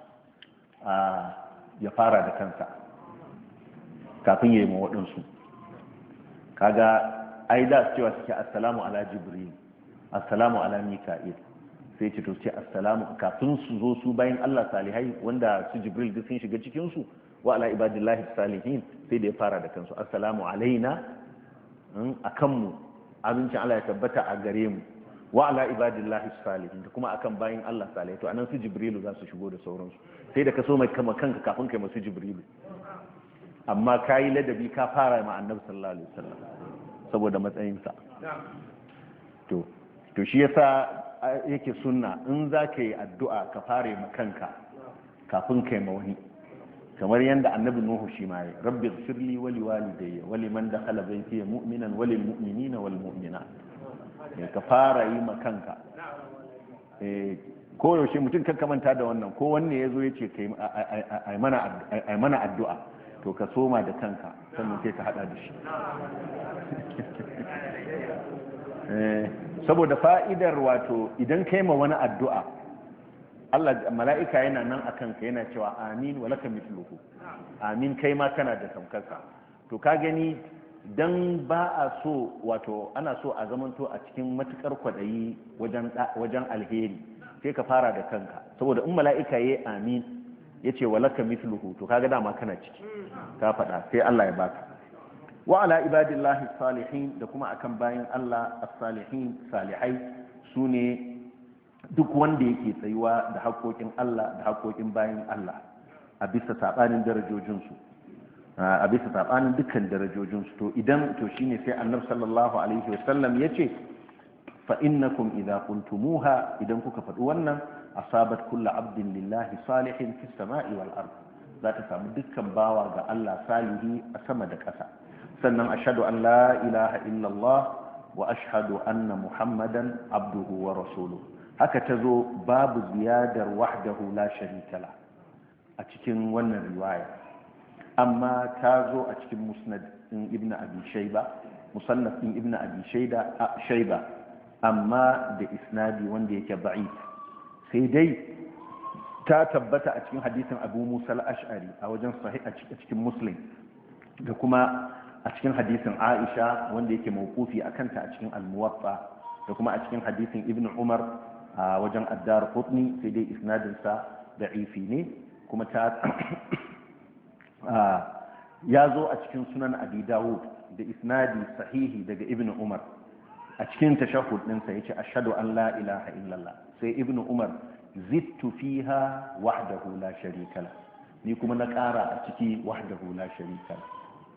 ya fara da kansa kafin ya yi ma waɗansu kaga ai da cewa suke assalamu ala jibril assalamu ala mika'il sai ce to ce assalamu kafin su zo su bayan Allah salihai wanda su jibril duk sun shiga cikinsu wa ala ibadillahi salihin sai da ya fara da kansu assalamu alaina a kanmu abincin Allah ya tabbata a gare mu wa ala ibadillahi salihin da kuma akan bayin Allah salihai to anan su jibrilu za su shigo da sauransu sai da ka so mai kama kanka kafin kai masu jibrilu amma kayi ladabi ka fara ma annabi sallallahu alaihi wasallam saboda matsayinsa to shi yasa yake sunna in za ka yi addu'a ka fara ma kanka kafin kai ma wani kamar yadda annabi nuhu shi ma ya rabbi ighfirli wa liwalidayya wa liman dakhala baytiya mu'minan wa lil mu'minina wal mu'minat ka fara yi ma kanka ko yaushe mutum kan manta da wannan ko wanne yazo yace kai ai mana addu'a to ka soma da kanka sannan sai ka hada da shi saboda fa'idar wato idan kai ma wani addu'a Allah mala'ika yana nan akan ka yana cewa amin wa laka mithluhu amin kai ma kana da tamkarsa to ka gani dan ba a so wato ana so a zamanto a cikin matukar kwadayi wajen alheri sai ka fara da kanka saboda in mala'ika yayi amin yace wa laka mithluhu to kaga dama kana ciki ka faɗa sai Allah ya baka wa ala ibadillahi salihin da kuma akan bayin Allah as-salihin salihai sune duk wanda yake tsayuwa da haƙoƙin Allah da haƙoƙin bayin Allah a bisa sabanin darajojinsu a bisa sabanin dukkan darajojinsu to idan to shine sai annabi sallallahu alaihi wasallam yace fa innakum idza qultumuha idan kuka faɗi wannan asabat kullu abdin lillahi salihin fis sama'i wal ard za ta samu dukkan bawa ga Allah salihi a sama da ƙasa. Sannan ashhadu an la ilaha illallah wa ashhadu anna muhammadan abduhu wa rasuluhu. Haka ta zo babu ziyadar wahdahu la sharika la a cikin wannan riwaya, amma ta zo a cikin musnad din ibn abi shayba, musannaf din ibn abi shayba, amma da isnadi wanda yake da'if. Sai dai ta tabbata a cikin hadisin abu musa al-ash'ari a wajen sahih a cikin muslim, da kuma a cikin hadisin aisha wanda yake mawqufi akanta a cikin al-muwatta, da kuma a cikin hadisin ibn umar a wajen addar qutni, sai dai isnadinsa da'ifi ne. Kuma ta ya zo a cikin sunan abi dawud da isnadi sahihi daga ibn umar a cikin tashahhud ɗinsa yace ashhadu an la ilaha illallah, sai ibn umar zittu fiha wahdahu la sharika la, ni kuma na ƙara a ciki wahdahu la sharika la,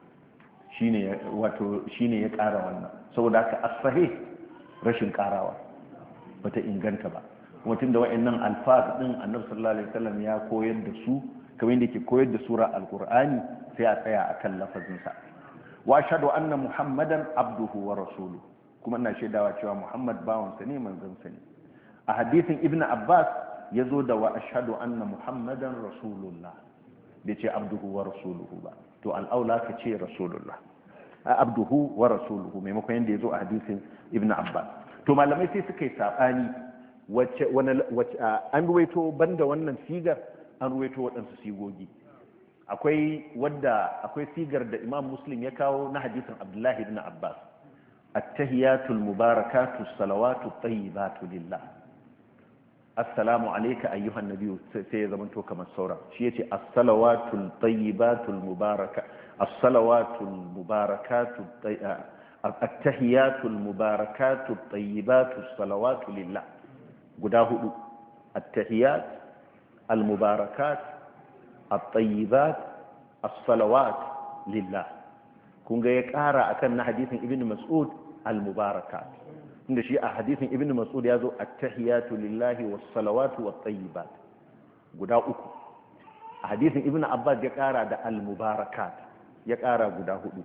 shine ya ƙara wannan. Saboda haka as-sahih rashin ƙarawa bata inganta ba. Kuma tunda wayannan alfaz din annabi sallallahu alaihi wasallam ya koyar da su kamar yadda yake koyar da sura alqur'ani, sai a tsaya akan lafazin sa. Wa ashhadu anna muhammadan abduhu wa rasuluhu, kuma ina shaidawa cewa muhammad bawansa ne manzon sa ne. A hadisin ibnu abbas yazo da wa ashhadu anna muhammadan rasulullah, bai ce abduhu wa rasuluhu ba. To al'aula ka ce rasulullah, abduhu wa rasuluhu maimakon yadda yazo a hadisin ibnu abbas. To malamai sai suka yi sabani wacce an ruwaito banda wannan sigar, an ruwaito waɗansu sigogi. Akwai sigar da imam muslim ya kawo na hadisin abdullahi ibn abbas, at-tahiyatul mubarakatu salawatu tayyibatu lillah, assalamu alayka ayyuhan nabiyyu, sai ya zamanto kamar saura. Shi yace as-salawatul tayyibatul mubaraka, as-salawatul mubarakatu at-tahiyatul mubarakatu tayyibatu salawatu lillah, guda hudu: at-tahiyat, al-mubarakat, at-tayyibat, as-salawat lillah. kun ga ya kara akan na hadisin ibn mas'ud al-mubarakat, inda shi a hadisin ibn mas'ud ya zo at-tahiyatu lillahi was-salawatu wat-tayyibat, guda uku. A hadisin ibn abbas ya kara da al-mubarakat, ya kara guda hudu.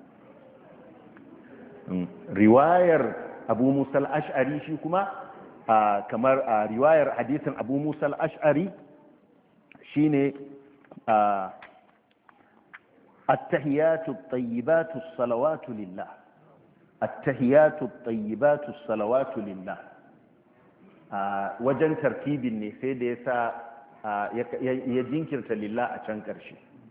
Riwayar abu musa al-ash'ari shi kuma kamar a riwayar hadisin abu musa al-ash'ari shine at-tahiyatu at-tayyibatu as-salawatu lillah, at-tahiyatu at-tayyibatu as-salawatu lillah. Wajen tartibin ne sai da yasa ya jinkirta lillah a can karshe.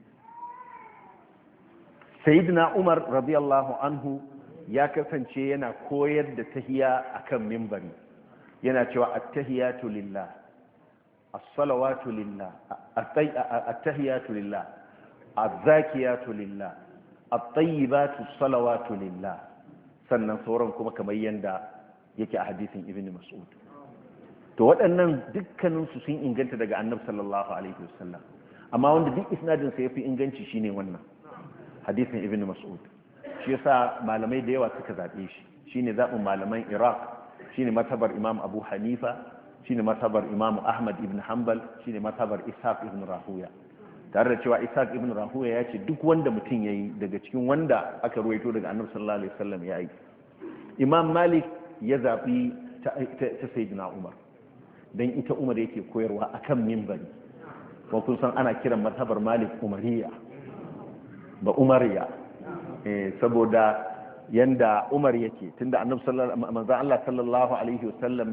Sayyidina Umar radiyallahu anhu ya kasance yana koyar da tahiya akan minbari, yana cewa at-tahiyatu lillah, as-salawatu lillah, at-tahiyatu lillah, az-zakiyatu lillah, at-tayyibatu as-salawatu lillah. Sannan sauran kuma kamar yanda yake a hadisin Ibn Mas'ud. To waɗannan dukkanin su sun inganta daga Annabi sallallahu alaihi wasallam, amma wanda duk isnadin sa yafi inganci shine wannan hadisin Ibn Mas'ud. Shi yasa malamai da yawa suka zabe shi, shine zabin malaman Iraq, shine matabar Imam Abu Hanifa, shine matabar Imam Ahmad ibn Hanbal, shine matabar Ishaq ibn Rahuya. Tare da cewa Ishaq ibn Rahuya ya ce duk wanda mutum yayi daga cikin wanda aka ruwaito daga Annabi sallallahu alaihi wasallam yayi. Imam Malik ya zabi ta Sayyidina Umar, dan ita Umar yake koyarwa akan minbari. Ko kun san ana kiran matabar Malik Umariya, ba Umariya, saboda yanda Umar yake, tunda Annabi manzo Allah sallallahu alaihi wasallam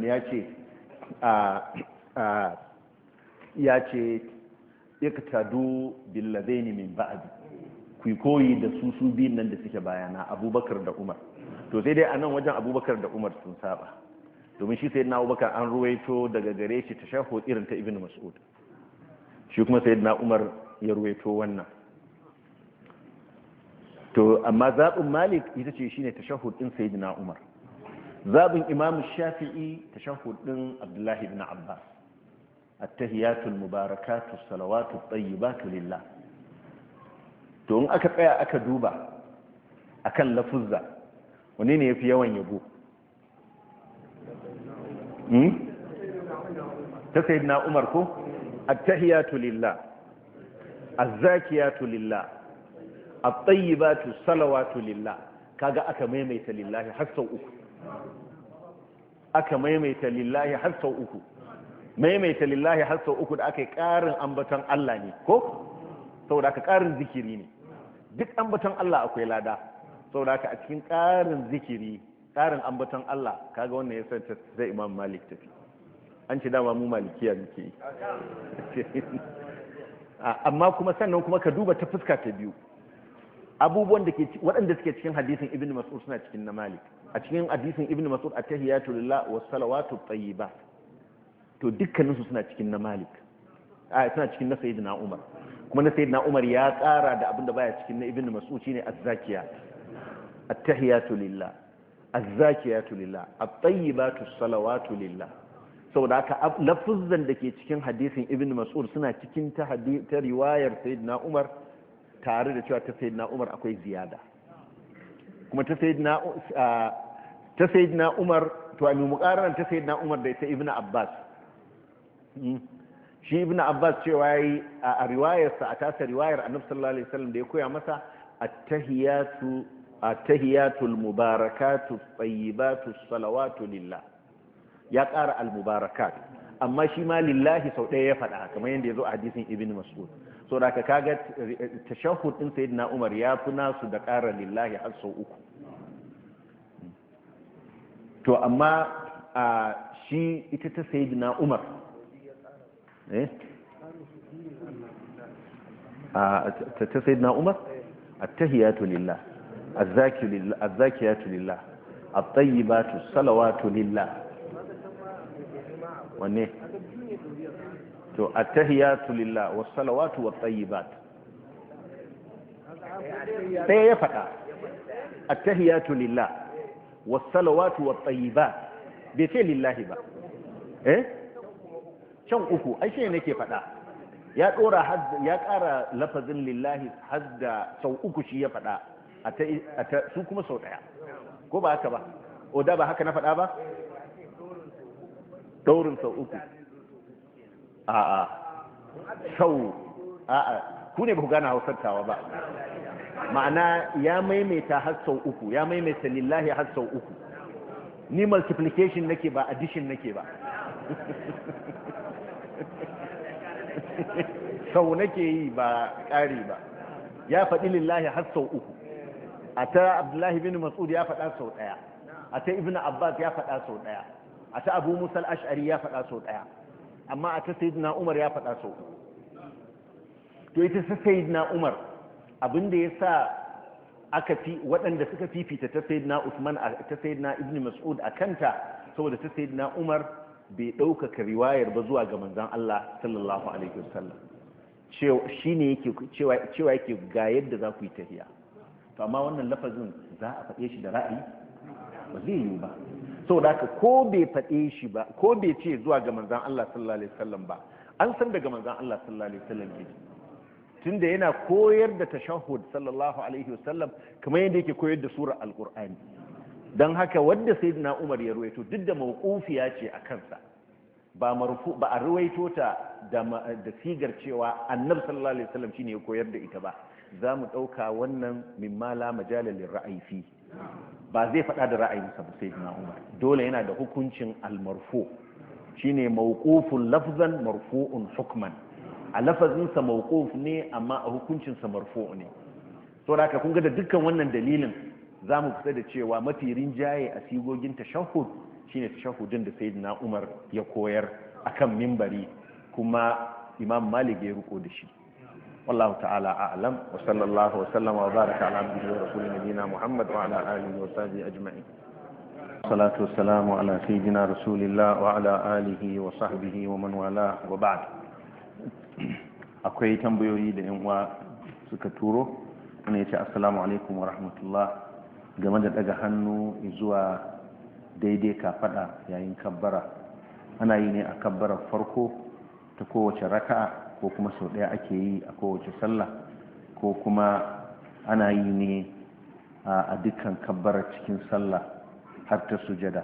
ya ce iktadu bil ladaini min ba'di, ku koyi da su biyun nan da suke bayana, Abubakar da Umar. To sai dai anan wajen Abubakar da Umar sun saba, domin shi sayyidina Abubakar an ruwaito daga gare shi tashahhud irin ta Ibn Mas'ud, shi kuma sayyidina Umar ya ruwaito wannan. To amma zaɓin Malik ita ce shine tashahhud din sayyidina Umar. Zaɓin Imam Shafi'i tashahhud din Abdullahi ibn Abbas, at-tahiyatul mubarakatu as-salawatu at-tayyibatu lillah. To in aka tsaya aka duba akan lafuzza, wanne ne yafi yawan yabo? Ta sayyidina Umar ko at-tahiyatu lillah, az-zakiyatu lillah at-tayyibatu salawatu lillah kaga aka maimaita lillahi har sau uku aka maimaita lillahi har sau uku maimaita lillahi har sau uku da aka yi ƙarin ambaton Allah ne ko saboda aka ƙarin zikiri ne duk ambaton Allah akwai lada saboda aka a cikin ƙarin zikiri ƙarin ambaton Allah kaga wannan ya san sai Imam Malik tafi an ce dama mu malikiya muke yi amma kuma sannan kuma ka duba ta fuska ta biyu abubuwan da ke waɗanda suke cikin hadisin Ibn Mas'ud suna cikin na Malik a cikin hadisin Ibn Mas'ud at-tahiyatu lillah was salawatu tayyibat to dukkaninsu suna cikin na Malik suna cikin na Sayyidina Umar kuma na Sayyidina Umar ya ƙara da abinda baya cikin na Ibn Mas'ud shine az-zakiyat at-tahiyatu lillah az-zakiyatu lillah at-tayyibatu salawatu lillah saboda haka lafuzan da ke cikin hadisin Ibn Mas'ud suna cikin ta riwayar Sayyidina Umar tare da cewa ta Sayyidina Umar akwai ziyada kuma ta Sayyidina Umar to a muqaranan ta Sayyidina Umar da ta Ibn Abbas shi Ibn Abbas cewa yayi a riwayarsa a tasa riwayar Annabi sallallahu alaihi wasallam da ya koya masa at-tahiyatul mubarakatu tayyibatu salawatu lillah ya ƙara al-mubarakat amma shi ma lillahi sau ɗaya ya faɗa kamar yadda ya zo a hadisin Ibn Mas'ud so da ka kaga tashahhud din Sayyidina Umar ya fi nasu da ƙara lillahi har sau uku to amma shi ita ta Sayyidina Umar ta Sayyidina Umar at-tahiyatu lillah az-zakiyatu lillah at-tayyibatu salawatu lillah wanne to at-tahiyatu lillah was salawatu wat tayyibat sai ya faɗa at-tahiyatu lillah was salawatu wat tayyibat bai ce lillahi ba can uku ai shi nake faɗa ya dora ya ƙara lafazin lillahi hadda sau uku shi ya faɗa su kuma sau ɗaya ko ba haka ba o da ba haka na faɗa ba daurin sau uku a'a ku ne ba ku gane hausartawa ba ma'ana ya maimaita har sau uku ya maimaita lillahi har sau uku ni multiplication nake ba addition nake ba sau nake yi ba ƙari ba ya faɗi lillahi har sau uku a ta Abdullahi bin Mas'ud ya faɗa sau ɗaya a ta Ibn Abbas ya faɗa sau ɗaya a ta Abu Musa al-Ash'ari ya faɗa sau ɗaya amma a ta Sayyidina Umar ya faɗa sau uku to ita ta Sayyidina Umar abinda ya sa aka fi waɗanda suka fifita ta Sayyidina Usman ta Sayyidina Ibn Mas'ud a kanta saboda ta Sayyidina Umar bai ɗaukaka riwayar ba zuwa ga manzon Allah sallallahu alaihi wasallam shi ne yake cewa yake ga yadda za ku yi tafiya to amma wannan lafazin za a faɗe shi da ra'ayi ba zai yi ba saboda haka ko bai faɗe shi ba ko bai ce zuwa ga manzon Allah sallallahu alaihi wasallam ba an san daga manzon Allah sallallahu alaihi wasallam ne tunda yana koyar da tashahhud sallallahu alaihi wasallam kamar yadda yake koyar da sura alqur'ani dan haka wanda sayyidina Umar ya ruwaito duk da mawqufiya ce a kansa ba marfu ba a ruwaito ta da sigar cewa annabi sallallahu alaihi wasallam shine ya koyar da ita ba za mu ɗauka wannan mimma la majalal lirra'yi fi ba zai faɗa da ra'ayinsa ba sayyidina Umar dole yana da hukuncin al-marfu shine mawqufun lafzan marfu'un hukman a lafazinsa mawquf ne amma a hukuncinsa marfu ne saboda haka kun ga da dukkan wannan dalilin za mu fita da cewa mafi rinjaye a sigogin tashahhud shine tashahhudin da sayyidina Umar ya koyar akan mimbari kuma Imam Malik ya ruko da shi wallahu ta'ala a'lam wa sallallahu wa sallama wa baraka ala abdihi wa rasulih nabiyina Muhammad wa ala alihi wa sahbihi ajma'in salatu wassalamu ala sayyidina rasulillah wa ala alihi wa sahbihi wa man wala wa ba'd akwai tambayoyi da yan uwa suka turo wani yace assalamu alaikum wa rahmatullah game da daga hannu zuwa daidai kafada yayin kabbara ana yi ne a kabbarar farko ta kowace raka'a ko kuma sau daya ake yi a kowace sallah ko kuma ana yi ne a dukkan kabbarar cikin sallah har ta sujada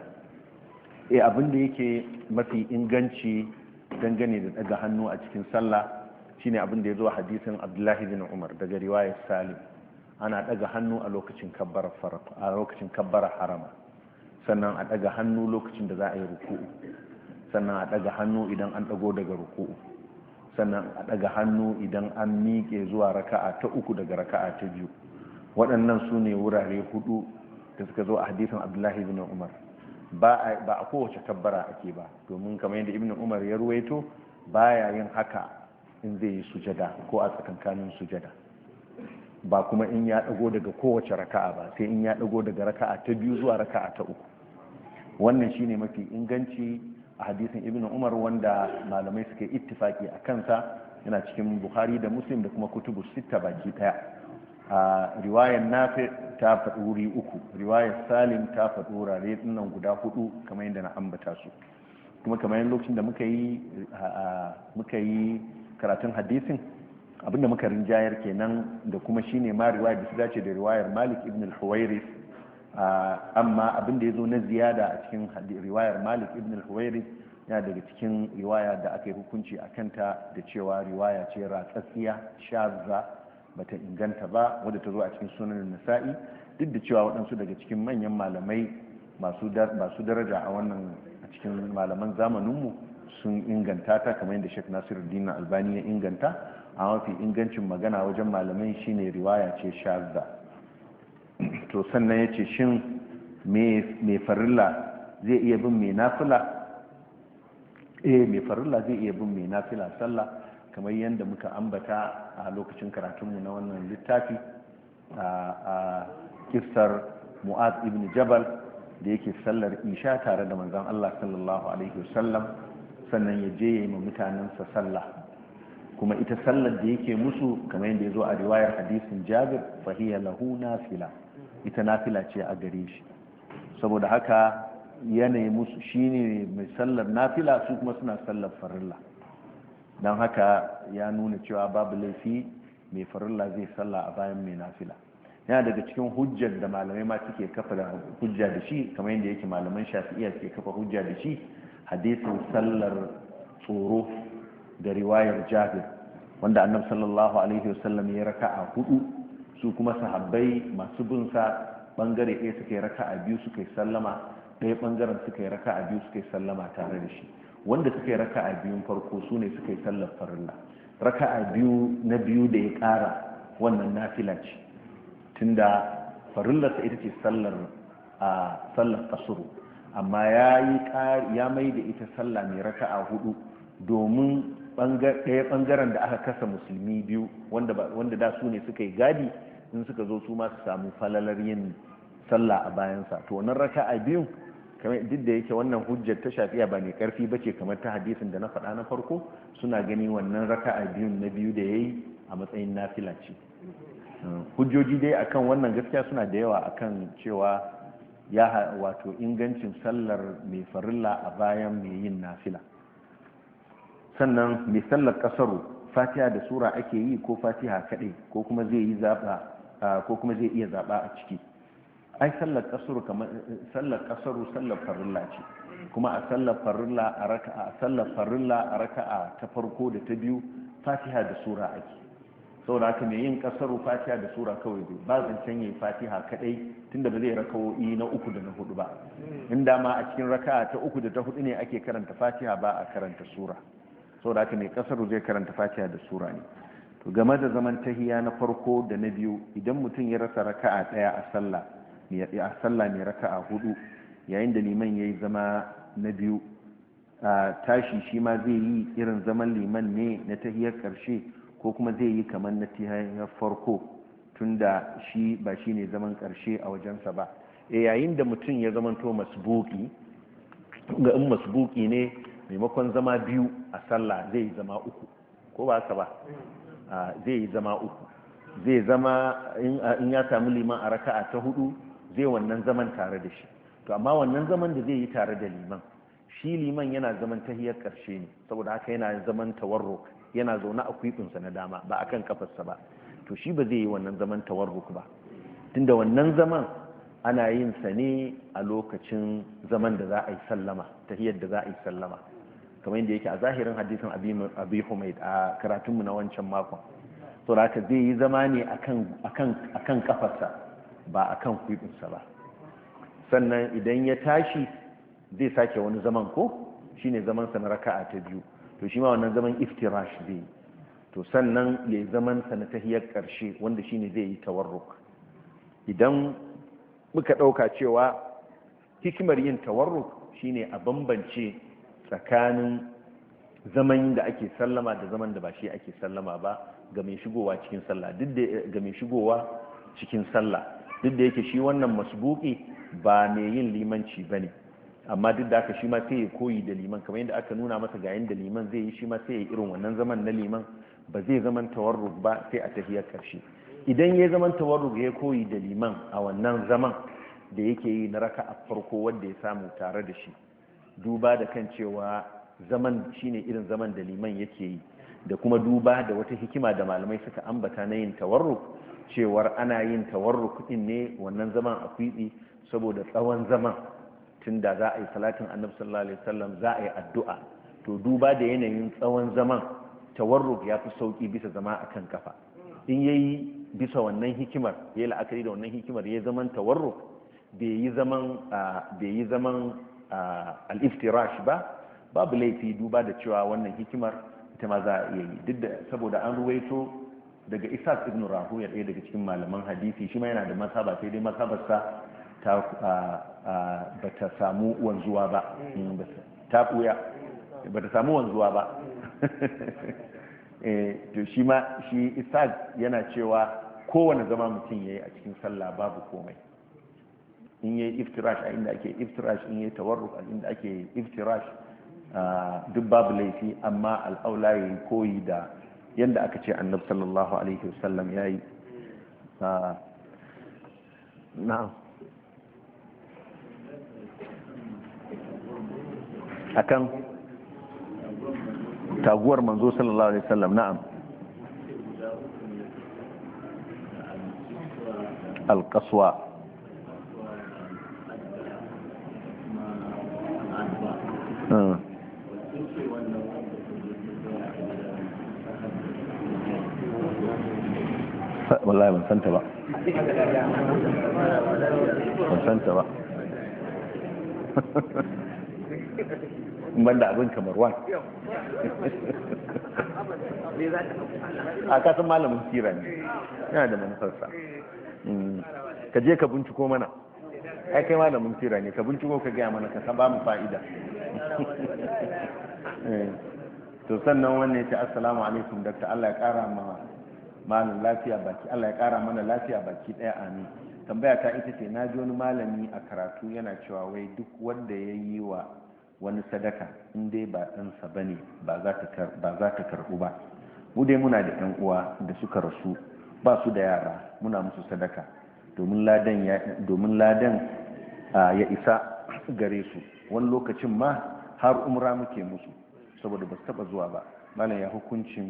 abin da yake mafi inganci dangane da daga hannu a cikin sallah shine abin da ya zo a hadisin Abdullahi bin Umar daga riwayar Salim, ana daga hannu a lokacin kabbara harama, sannan a daga hannu lokacin da za a yi ruku'u, sannan a daga hannu idan an dago daga ruku'u, sannan a daga hannu idan an miƙe zuwa raka'a ta uku daga raka'a ta biyu. Waɗannan su ne wurare hudu da suka zo a hadisin Abdullahi bin Umar. Ba a kowace kabbara ake ba, domin kamar yadda Ibn Umar ya ruwaito baya yin haka in zai yi sujada ko a tsakankanin sujada, ba kuma in ya dago daga kowace raka'a ba, sai in ya dago daga raka'a ta biyu zuwa raka'a ta uku. Wannan shine mafi inganci a hadisin Ibn Umar, wanda malamai suka yi ittifaki a kansa, yana cikin Bukhari da Muslim da kuma kutubu sita baki daya. A riwayar Nafi ta faɗi wuri uku, riwayar Salim ta faɗi wurare dinnan guda hudu kamar yadda na ambata su. Kuma kamar yadda lokacin da muka yi karatun hadisin, abinda muka rinjayar kenan, da kuma shine ma riwayar da su dace da riwayar Malik ibn al-Huwairis. Amma abinda ya zo na ziyada a cikin riwayar Malik ibn al-Huwairis yana daga cikin riwaya da aka yi hukunci a kanta da cewa riwaya ce ratsatsiya shazza, bata inganta ba, wadda ta zo a cikin sunan Nasa'i, duk da cewa waɗansu daga cikin manyan malamai masu daraja a wannan a cikin malaman zamaninmu sun inganta ta, kamar yadda Sheikh Nasiruddin Albani ya inganta. A mafi ingancin magana wajen malamai shine riwaya ce shazza. To sannan yace shin me farilla zai iya bin me nafila? Me farilla zai iya bin me nafila sallah, kamar yadda muka ambata a lokacin karatunmu na wannan littafi a kissar Mu'az ibn Jabal da yake sallar isha tare da manzon Allah sallallahu alaihi wasallam, sannan ya je ya yi ma mutanensa sallah, kuma ita sallar da yake musu kamar yadda ya zo a riwayar hadisin Jabir, fahiya lahu nafila, ita nafila ce a gare shi. Saboda haka yanayi musu shine mai sallar nafila, su kuma suna sallar farilla, don haka ya nuna cewa babu laifi mai farilla zai salla a bayan mai nafila. Yana daga cikin hujjar da malamai ma suke kafa da hujja da shi, kamar yadda yake malaman Shafi'iyya suke kafa hujja da shi, hadisin sallar tsoro da riwayar Jabir, wanda Annabi sallallahu alaihi wasallam ya raka'a hudu, su kuma sahabbai masu bin sa bangare ɗaya suka yi raka'a biyu suka yi sallama, ɗaya bangaren suka yi raka'a biyu suka yi sallama tare da shi. Wanda suka yi raka'a biyun farko su ne suka yi sallar farilla, raka'a biyu na biyu da ya ƙara wannan nafila ce, tunda farillarsa ita ce sallar kasuru, amma ya mai da ita sallah mai raka'a hudu, domin ɗaya ɓangaren da aka kasa musulmi biyu wanda da su ne suka yi gadi, in suka zo su ma su samu falalar yin sallah a bayansa. To wannan raka'a biyun, kamar duk da yake wannan hujjar ta Shafi'a ba mai karfi bace kamar ta hadisin da na faɗa na farko, suna gani wannan raka'a biyun na biyu da yayi a matsayin nafila ce. Hujjoji dai akan wannan gaskiya suna da yawa akan cewa wato ingancin sallar mai farilla a bayan mai yin nafila. Sannan mai sallar kasaru, Fatiha da sura ake yi ko Fatiha kaɗai, ko kuma zai iya zaba a ciki. Ai sallar kasaru sallar farilla ce, kuma a sallar farilla a raka'a ta farko da ta biyu Fatiha da sura ake. Saboda haka mai yin kasaru Fatiha da sura kawai zai, ba zancen yayi Fatiha kadai, tunda ba zai raka'o'i na uku da na hudu ba. Inda ma a cikin raka'a ta uku da ta hudu ne ake karanta Fatiha, ba a karanta sura. Saboda haka mai kasaru zai karanta Fatiha da sura ne. To game da zaman tahiya na farko da na biyu, idan mutum ya rasa raka'a daya a sallah mai raka'a hudu, yayin da liman yayi zama na biyu, tashi shi ma zai yi irin zaman liman ne na tahiyar karshe, ko kuma zai yi kamar na tahiyar farko, tunda shi ba shi ne zaman karshe a wajensa ba. Yayin da mutum ya zamanto masbuki, ga in masbuki ne, maimakon zama biyu a sallah zai yi zama uku, ko ba haka ba? Zai yi zama uku, zai zama in ya samu liman a raka'a ta hudu, zai wannan zaman tare da shi. To amma wannan zaman da zai yi tare da liman, shi liman yana zaman tahiyar karshe ne, saboda haka yana zaman tawarruk, yana zaune a kwiɓinsa na dama ba akan kafarsa ba. To shi ba zai yi wannan zaman tawarruk ba, tunda wannan zaman ana yin sa ne a lokacin zaman da za a yi sallama, tahiyar da za a yi sallama. kamar yadda yake a zahirin hadisin abi humaid a karatunmu na wancan makon. to haka zai yi zama ne akan kafarsa ba akan kwibinsa ba. sannan idan ya tashi zai sake wani zaman ko shine zaman sa na raka'a ta biyu, to shi ma wannan zaman iftirash zai. to sannan ya yi zaman sa na tahiyar karshe wanda shine zai yi tawarruk. idan muka dauka cewa hikimar yin tawarruk shine a bambance tsakanin zaman da ake sallama da zaman da ba shi ake sallama ba ga mai shigowa cikin sallah, duk da ga mai shigowa cikin sallah duk da yake shi wannan masbuki ba mai yin limanci bane, amma duk da haka shi ma sai ya koyi da liman kamar yadda aka nuna masa ga yanda liman zai yi, shi ma sai ya irin wannan zaman na liman, ba zai zaman tawarruk ba sai a tahiyar karshe. idan ya zaman tawarruk ya koyi da liman a wannan zaman da yake yi na raka'a farko wanda ya samu tare da shi, duba da kan cewa zaman shine irin zaman da liman yake yi, da kuma duba da wata hikima da malamai suka ambata na yin tawarruk, cewar ana yin tawarruk din ne wannan zaman a kwiɓi saboda tsawon zaman, tunda za a yi salatin annabi sallallahu alaihi wasallam za a yi addu'a, to duba da yanayin tsawon zaman tawarruk ya fi sauki bisa zama akan kafa. in yayi bisa wannan hikimar, yayi la'akari da wannan hikimar, ya zaman tawarruk bai yi zaman al-iftirash ba, babu laifi duba da cewa wannan hikimar ita ma za a iya yi, duk da saboda an ruwaito daga Ishaq ibn Rahuya ɗaya daga cikin malaman hadisi, shi ma yana da masaba, sai dai masabarsa ba ta samu wanzuwa ba, ta ɓuya ba ta samu wanzuwa ba. to shi ma shi Ishaq yana cewa kowane zama mutum ya yi a cikin sallah babu komai, in yi iftirash a inda ake iftirash, in yi tawarruk a inda ake iftirash, duk babu laifi, amma al'aula ya yi koyi da yadda aka ce annab sallallahu alaihi wasallam ya yi. na'am akan taguwar manzo sallallahu alaihi wasallam. na'am alqaswa wallahi ban santa ba ban da abin kamar wani a kasan malamin sira ne, yana da manufarsa. ka je ka binciko mana, ai kai malamin sira ne, ka binciko ka gaya mana, ka san ba mu fa'ida. to sannan wannan ya ce assalamu alaikum dakta, Allah ya kara ma malam lafiya baki, Allah ya kara mana lafiya baki daya, amin. tambaya ta ita ce, na ji wani malami a karatu yana cewa wai duk wanda ya yi wa wani sadaka in dai ba ɗansa ba ne ba za ta karɓu ba. mu dai muna da ɗan uwa da suka rasu ba su da yara, muna musu sadaka domin ladan ya isa gare su, wani lokacin ma har umra muke musu saboda ba su taɓa zuwa ba. malam ya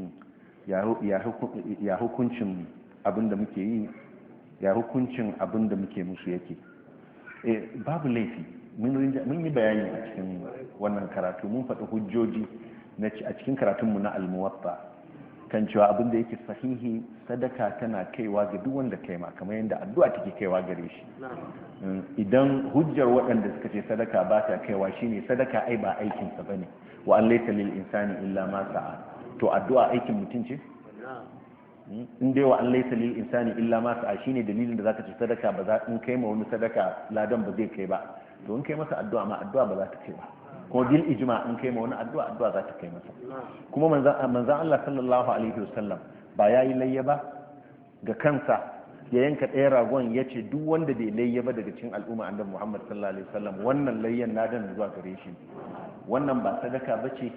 hukuncin abin da muke yi, ya hukuncin abin da muke musu yake. babu laifi, mun yi bayani a cikin wannan karatu, mun faɗi hujjoji a cikin karatunmu na al-muwatta kan cewa abin da yake sahihi, sadaka tana kaiwa ga duk wanda kai ma, kamar yadda addu'a take kaiwa gare shi. idan hujjar waɗanda suka ce sadaka ba ta kaiwa shine sadaka ai ba aikinsa bane, wa an laysa lil insani illa ma sa'a, to addu'a aikin mutum ce? in dai wa an laysa lil insani illa ma sa'a shine dalilin da zaka ce sadaka ba za, in kai ma wani sadaka ladan ba zai kai ba, to in kai masa addu'a ma addu'a ba za ta kai ba, ko bil ijma in kai ma wani addu'a za ta kai masa. kuma manzon Allah sallallahu alaihi wasallam ba yayi layya ba ga kansa, ya yanka ɗaya ragon ya ce duk wanda bai layya ba daga cikin al'umma annabi Muhammad sallallahu alaihi wasallam wannan layyan ladan zuwa gare shi. wannan ba sadaka bace?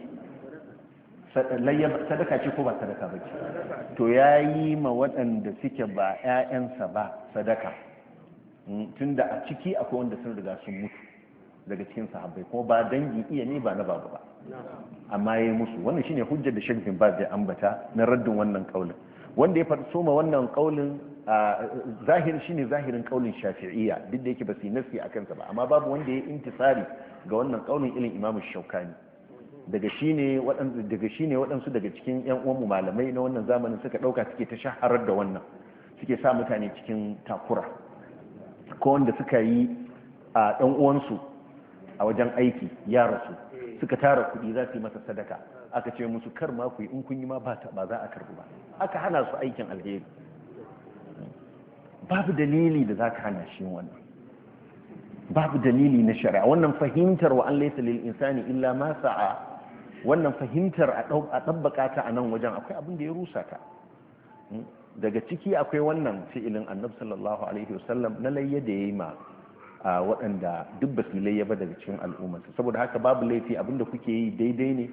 sadaka ce ko ba sadaka ba ce? to ya yi ma waɗanda suke ba 'ya'yansa ba sadaka, tunda a ciki akwai wanda sun riga sun mutu daga cikin sahabbai, kuma ba dangi iya ne ba na babu ba, amma ya yi musu. wannan shine hujjar da Sheikh bin Baz ya ambata na raddin wannan kaulin. wanda ya farso ma wannan kaulin zahiri shine zahirin kaulin Shafi'iyya, duk da yake ba su yi nasi akan sa ba, amma babu wanda ya intisari ga wannan kaulin ilin Imam Shaukani. daga shine waɗansu daga cikin ƴan uwanmu malamai na wannan zamanin suka ɗauka suke ta shaharar da wannan suke sa mutane cikin takura ko wanda suka yi a ɗan uwansu a wajen aiki ya rasu suka tara kuɗi za su yi masa sadaka aka ce musu kar ma ku yi in kun yi ma ba za a karbu ba aka hana su aikin alheri babu dalili da za ka hana shi wannan babu dalili na shari'a wannan fahimtar wa an laysa lil insani illa ma sa'a wannan fahimtar a ɗabbaka ta a nan wajen akwai abin da ya rusa ta daga ciki akwai wannan fi'ilin annabi sallallahu alaihi wasallam na layya da yayi ma waɗanda duk ba su layya ba daga cikin al'ummarsa saboda haka babu laifi abinda kuke yi daidai ne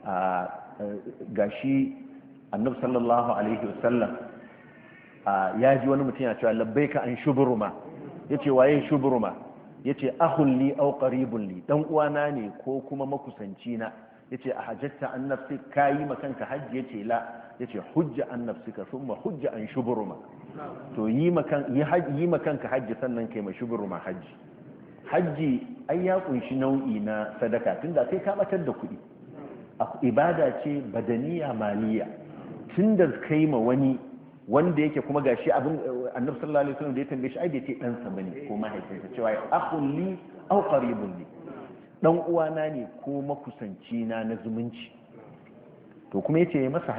gashi annabi sallallahu alaihi wasallam ya ji wani mutum ya cewa labbaika an shuburuma yace waye shuburuma yace akhul li aw qaribun li dan uwana ne ko kuma makusanci na yace a hajjatta an nafsi kayi makanka hajji yace la yace hujja an nafsika thumma hujja an shuburuma to yi makanka hajji sannan kai ma shuburuma hajji ai ya kunshi nau'i na sadaka tunda kai ka batar da kuɗi ibada ce badaniya maliya tunda kai ma wani wanda yake kuma gashi abin annabi sallallahu alaihi wasallam da ya tambaye shi ai bai ce dan sa bane ko mahaifinsa cewa akhul li aw qaribun li dan uwana ne ko makusanci na zumunci to kuma yace yayi masa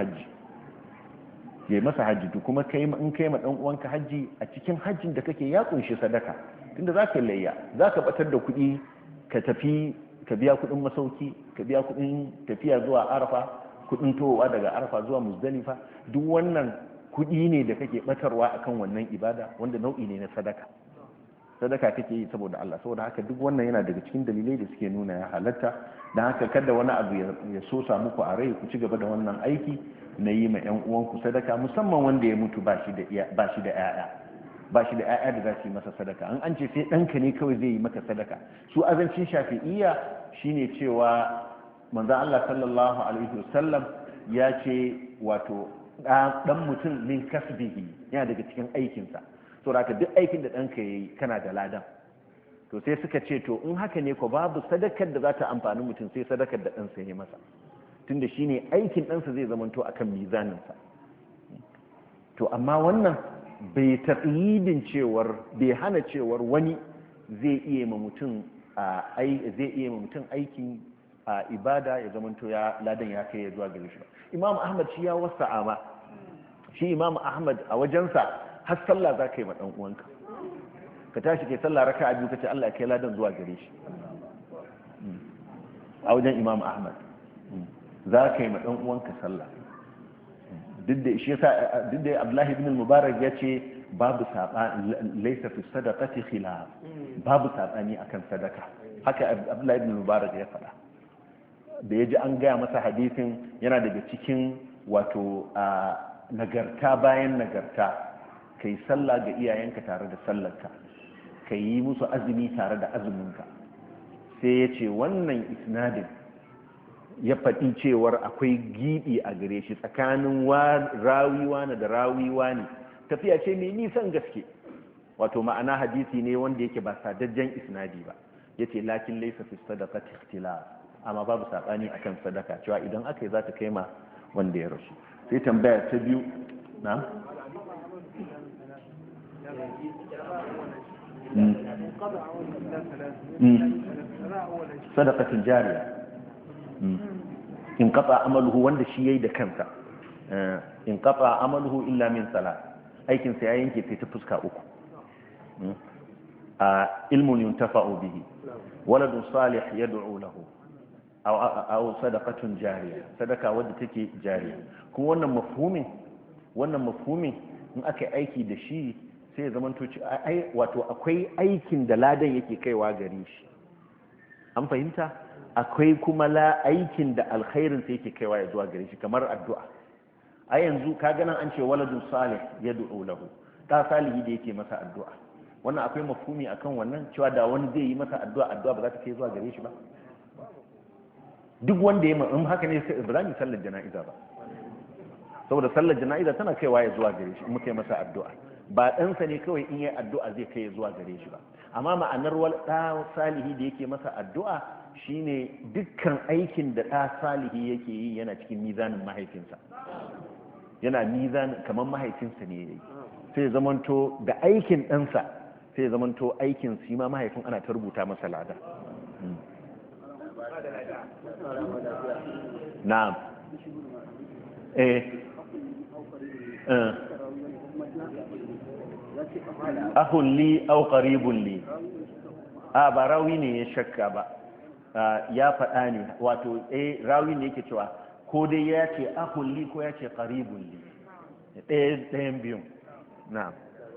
haji to kuma kai in kai ma dan uwanka haji a cikin hajjin da kake ya kunshi sadaka tunda zaka layya zaka batar da kuɗi ka tafi ka biya kuɗin masauki ka biya kuɗin tafiya zuwa arafa kuɗin towa daga arafa zuwa muzdalifa duk wannan kuɗi ne da kake batarwa akan wannan ibada wanda nau'i ne na sadaka kake yi saboda Allah saboda haka duk wannan yana daga cikin dalilai da suke nuna ya halatta dan haka kada wani abu ya so sa muku a rai ku ci gaba da wannan aiki na yi ma ƴan uwanku sadaka musamman wanda ya mutu ba shi da ƴaƴa da za su yi masa sadaka an ce sai ɗanka ne kawai zai yi maka sadaka su azancin shafi'iyya shine cewa manzon Allah sallallahu alaihi wasallam ya ce wato dan mutum min kasbihi yana daga cikin aikinsa to haka duk aikin da ɗanka yayi kana da ladan to sai suka ce to in haka ne ko babu sadakar da za ta amfani mutum sai sadakar da ɗansa ya masa tunda shine aikin ɗansa zai zamanto akan mizaninsa to amma wannan bai taqyidin cewar bai hana cewar wani zai iya ma mutum aikin ibada ya zamanto ya ladan ya kai zuwa gare shi Imam Ahmad shi ya wasa'a ma shi Imam Ahmad a wajensa har sallah za ka yi ma dan uwanka ka tashi kai sallah raka'a biyu kace Allah ya kai ladan zuwa gare shi a wajen Imam Ahmad za ka yi ma dan uwanka sallah duk da shi yasa duk da Abdullah ibn al-Mubarak yace babu sabani laysa fi sadaqati khilaf babu sabani akan sadaka haka Abdullah ibn al-Mubarak ya faɗa da yaji an gaya masa hadisin yana daga cikin wato nagarta bayan nagarta kai sallah ga iyayenka tare da sallarka kai yi musu azumi tare da azuminka sai ya ce wannan isnadin ya faɗi cewar akwai giɓi a gare shi tsakanin rawiwa na da rawiwa ne tafiya ce mai nisan gaske wato ma'ana hadisi ne wanda yake ba sadajjen isnadi ba ya ce lakin laisa fi sadaqati ikhtilaf amma babu saɓani akan sadaka cewa idan aka yi za ta kai ma wanda ya rasu sai tambaya ta biyu na sadaqatin jariya in qata amaluhu wanda shi yayi da kansa in qata amaluhu illa min salat aikin sa ya yanke sai ta fuska uku ilmun yuntafa'u bihi waladun salih yad'u lahu aw sadaqatun jariya sadaka wadda take jariya kuma wannan mafhumin in aka aiki da shi sai ya zamanto wato akwai aikin da ladan yake kaiwa gare shi an fahimta akwai kuma aikin da alkhairin sai yake kaiwa ya zuwa gare shi kamar addu'a a yanzu ka ganin an ce waladun salih yad'u lahu ta salihi da yake masa addu'a wannan akwai mafhumi akan wannan cewa da wani zai yi masa addu'a ba za ta kai zuwa gare shi ba duk wanda ya in haka ne sai ba za mu sallar jana'iza ba saboda sallar jana'iza tana kaiwa ya zuwa gare shi in muka yi masa addu'a ba ɗansa ne kawai in yi addu'a zai kai zuwa gare shi ba, amma ma'anar ɗa salihi da yake masa addu'a shine dukkan aikin da ɗa salihi yake yi yana cikin mizanin mahaifinsa, yana mizanin kamar mahaifinsa ne yayi, sai zamanto da aikin ɗansa sai zamanto aikin shi ma mahaifin ana ta rubuta masa lada. na'am ahun li au qaribun li, ba rawi ne ya shakka ba, ya faɗa ne, wato rawi ne yake cewa ko dai ya ce ahun li ko ya ce qaribun li, ɗayan biyun. na'am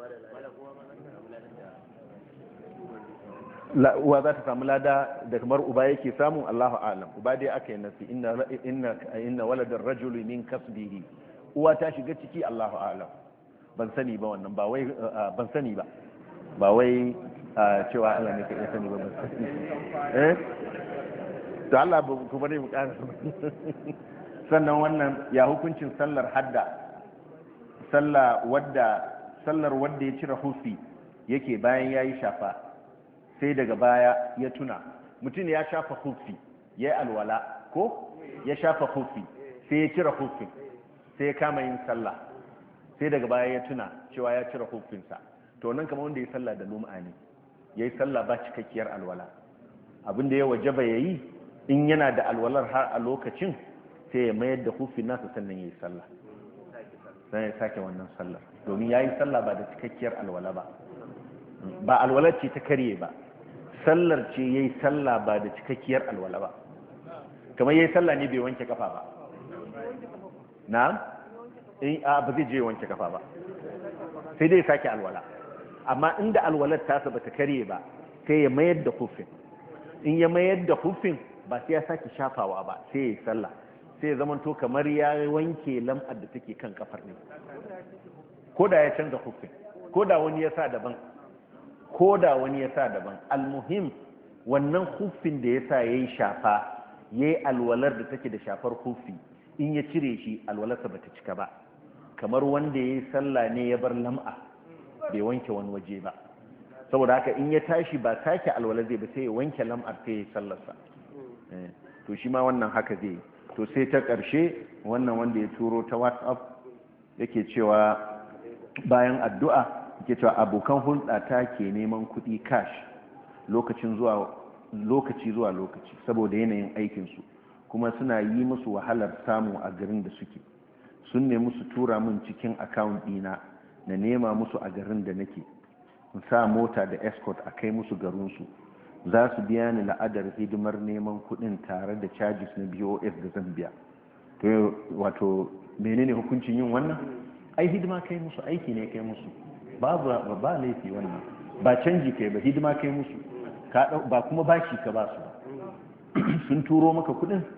uwa za ta samu lada da kamar uba yake samu, Allahu a'lam. Uba dai aka yi nasi inna waladar rajuli min kasbihi, uwa ta shiga ciki, Allahu a'lam. Ban sani ba wannan, ba wai ban sani ba, ba wai cewa Allah ne ka iya sani ba, ban sani. To Allah ku bari mu ƙara. Sannan wannan ya hukuncin sallar hadda, sallar wadda ya cire hufi yake bayan yayi shafa, sai daga baya ya tuna mutum ya shafa hufi ya yi alwala ko ya shafa hufi sai ya cire hufin sai ya kama yin sallah, sai daga baya ya tuna cewa ya cire hufinsa, to nan kamar wanda ya sallah da lum'a ne, ya yi sallah ba cikakkiyar alwala. Abin da ya wajaba ya yi in yana da alwalar har a lokacin sai ya mayar da hufin nasa sannan ya yi sallah, sai ya sake wannan sallar, domin ya yi sallah ba da cikakkiyar alwala ba, ba alwalar ce ta karye ba, sallar ce ya yi sallah ba da cikakkiyar alwala ba, kamar ya yi sallah ne bai wanke kafa ba. na? ba zai je wanke kafa ba, sai dai sake alwala, amma inda alwalar tasa ba ta karye ba sai ya mayar da hufin, in ya mayar da hufin ba sai ya sake shafawa ba sai ya yi sallah, sai ya zamanto kamar ya wanke lam'ar da take kan kafar ne, ko da ya canza hufin, ko da wani ya sa daban, almuhim wannan hufin da ya sa ya yi shafa ya yi alwalar da take da shafar hufi, in ya cire shi alwalarsa ba ta cika ba, kamar wanda ya yi sallah ne ya bar lam'a bai wanke wani waje ba, saboda haka in ya tashi ba sake alwalar zai ba sai ya wanke lam'ar sai ya yi sallarsa. To shi ma wannan haka zai yi. To sai ta ƙarshe wannan wanda ya turo ta WhatsApp yake cewa bayan addu'a yake cewa abokan hulɗa ta ke neman kuɗi cash lokaci zuwa lokaci saboda yanayin aikinsu, kuma suna yi musu wahalar samu a garin da suke, sun nemi su tura min cikin account ɗina na nema musu a garin da nake, in sa mota da escort a kai musu garinsu, za su biya ni la'adar hidimar neman kuɗin tare da charges na BOS da zan biya. To wato menene hukuncin yin wannan? Ai hidima kai musu, aiki ne kai musu, ba laifi wannan, ba canji kai ba, hidima kai musu, ba kuma bashi ka ba su ba. Sun turo maka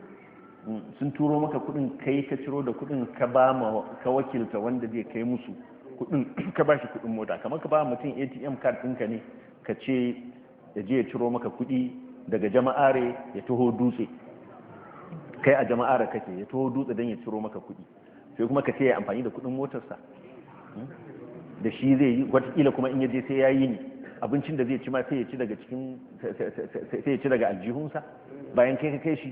kuɗin kai ka ciro da kuɗin ka wakilta wanda zai kai musu kuɗin, ka ba shi kuɗin mota, kamar ka ba mutum ATM card ɗinka ne ka ce ya je ya ciro maka kuɗi daga jama'are ya taho dutse, kai a jama'are kake, ya taho dutse don ya ciro maka kuɗi, sai kuma ka ce ya amfani da kuɗin motarsa da shi zai yi, watakila kuma in ya je sai ya yi ne, abincin da zai ci ma sai ya ci daga cikin, sai ya ci daga aljihunsa bayan kai ka kai shi.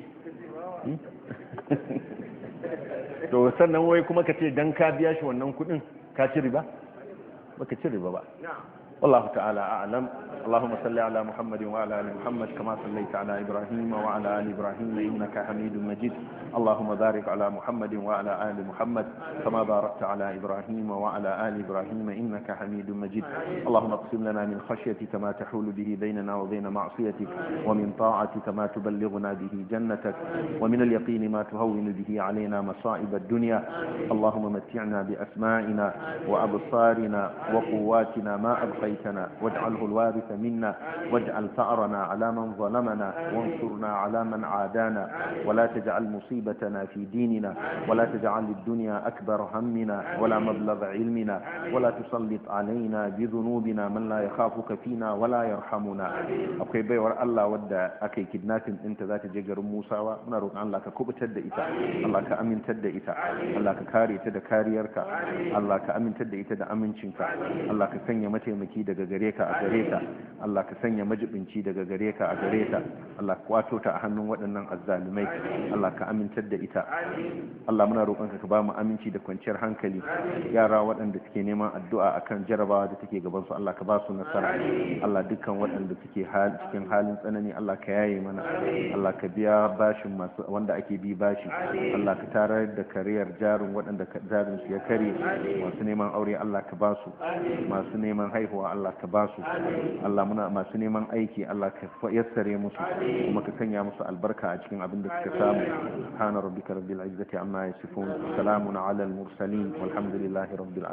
To sannan wai kuma ka ce dan ka biya shi wannan kuɗin ka ci riba? Baka ci riba ba. والله تعالى أعلم. اللهم صل على محمد وعلى آل محمد كما صليت على إبراهيم وعلى آل إبراهيم إنك حميد مجيد. اللهم بارك على محمد وعلى آل محمد كما باركت على إبراهيم وعلى آل إبراهيم إنك حميد مجيد. اللهم اقسم لنا من خشيتك ما تحول به بيننا وبين معصيتك، ومن طاعتك ما تبلغنا به جنتك، ومن اليقين ما تهون به علينا مصائب الدنيا. اللهم متعنا بأسماعنا وأبصارنا وقواتنا ما أبقيتنا، واجعله الوارث منا واجعل ثأرنا على من ظلمنا وانصرنا على من عادانا ولا تجعل مصيبتنا في ديننا ولا تجعل الدنيا أكبر همنا ولا مبلغ علمنا ولا تسلط علينا بذنوبنا من لا يخافك فينا ولا يرحمنا akwai baiwar Allah wadda aka yi kidnapping ɗinta za ta je garin Musawa muna roƙon Allah ka kubutar da ita Allah ka amintar da ita Allah ka kare ta da kariyarka Allah ka amintar da ita da amincinka Allah ka sanya mataimaki daga gare ka a gare ta Allah ka sanya majibinci daga gare ka a gare ta Allah ka kwato ta a hannun waɗannan azzalumai Allah ka amintar da ita Allah muna roƙonka ka ba mu aminci da kwanciyar hankali yara waɗanda suke neman addu'a akan jarabawa da take gaban su Allah ka ba su nasara Allah dukkan waɗanda suke cikin halin tsanani Allah ka yaye mana Allah ka biya bashin masu wanda ake bi bashi Allah ka tarar da kariyar jarin waɗanda jarin su ya kare masu neman aure Allah ka ba su masu neman haihuwa Allah ka ba su Allah muna masu neman aiki Allah ka yassare musu kuma ka sanya musu albarka a cikin abin da suka samu subhana rabbika rabbil izzati amma yasifun salamun ala al mursalin walhamdulillahi rabbil alamin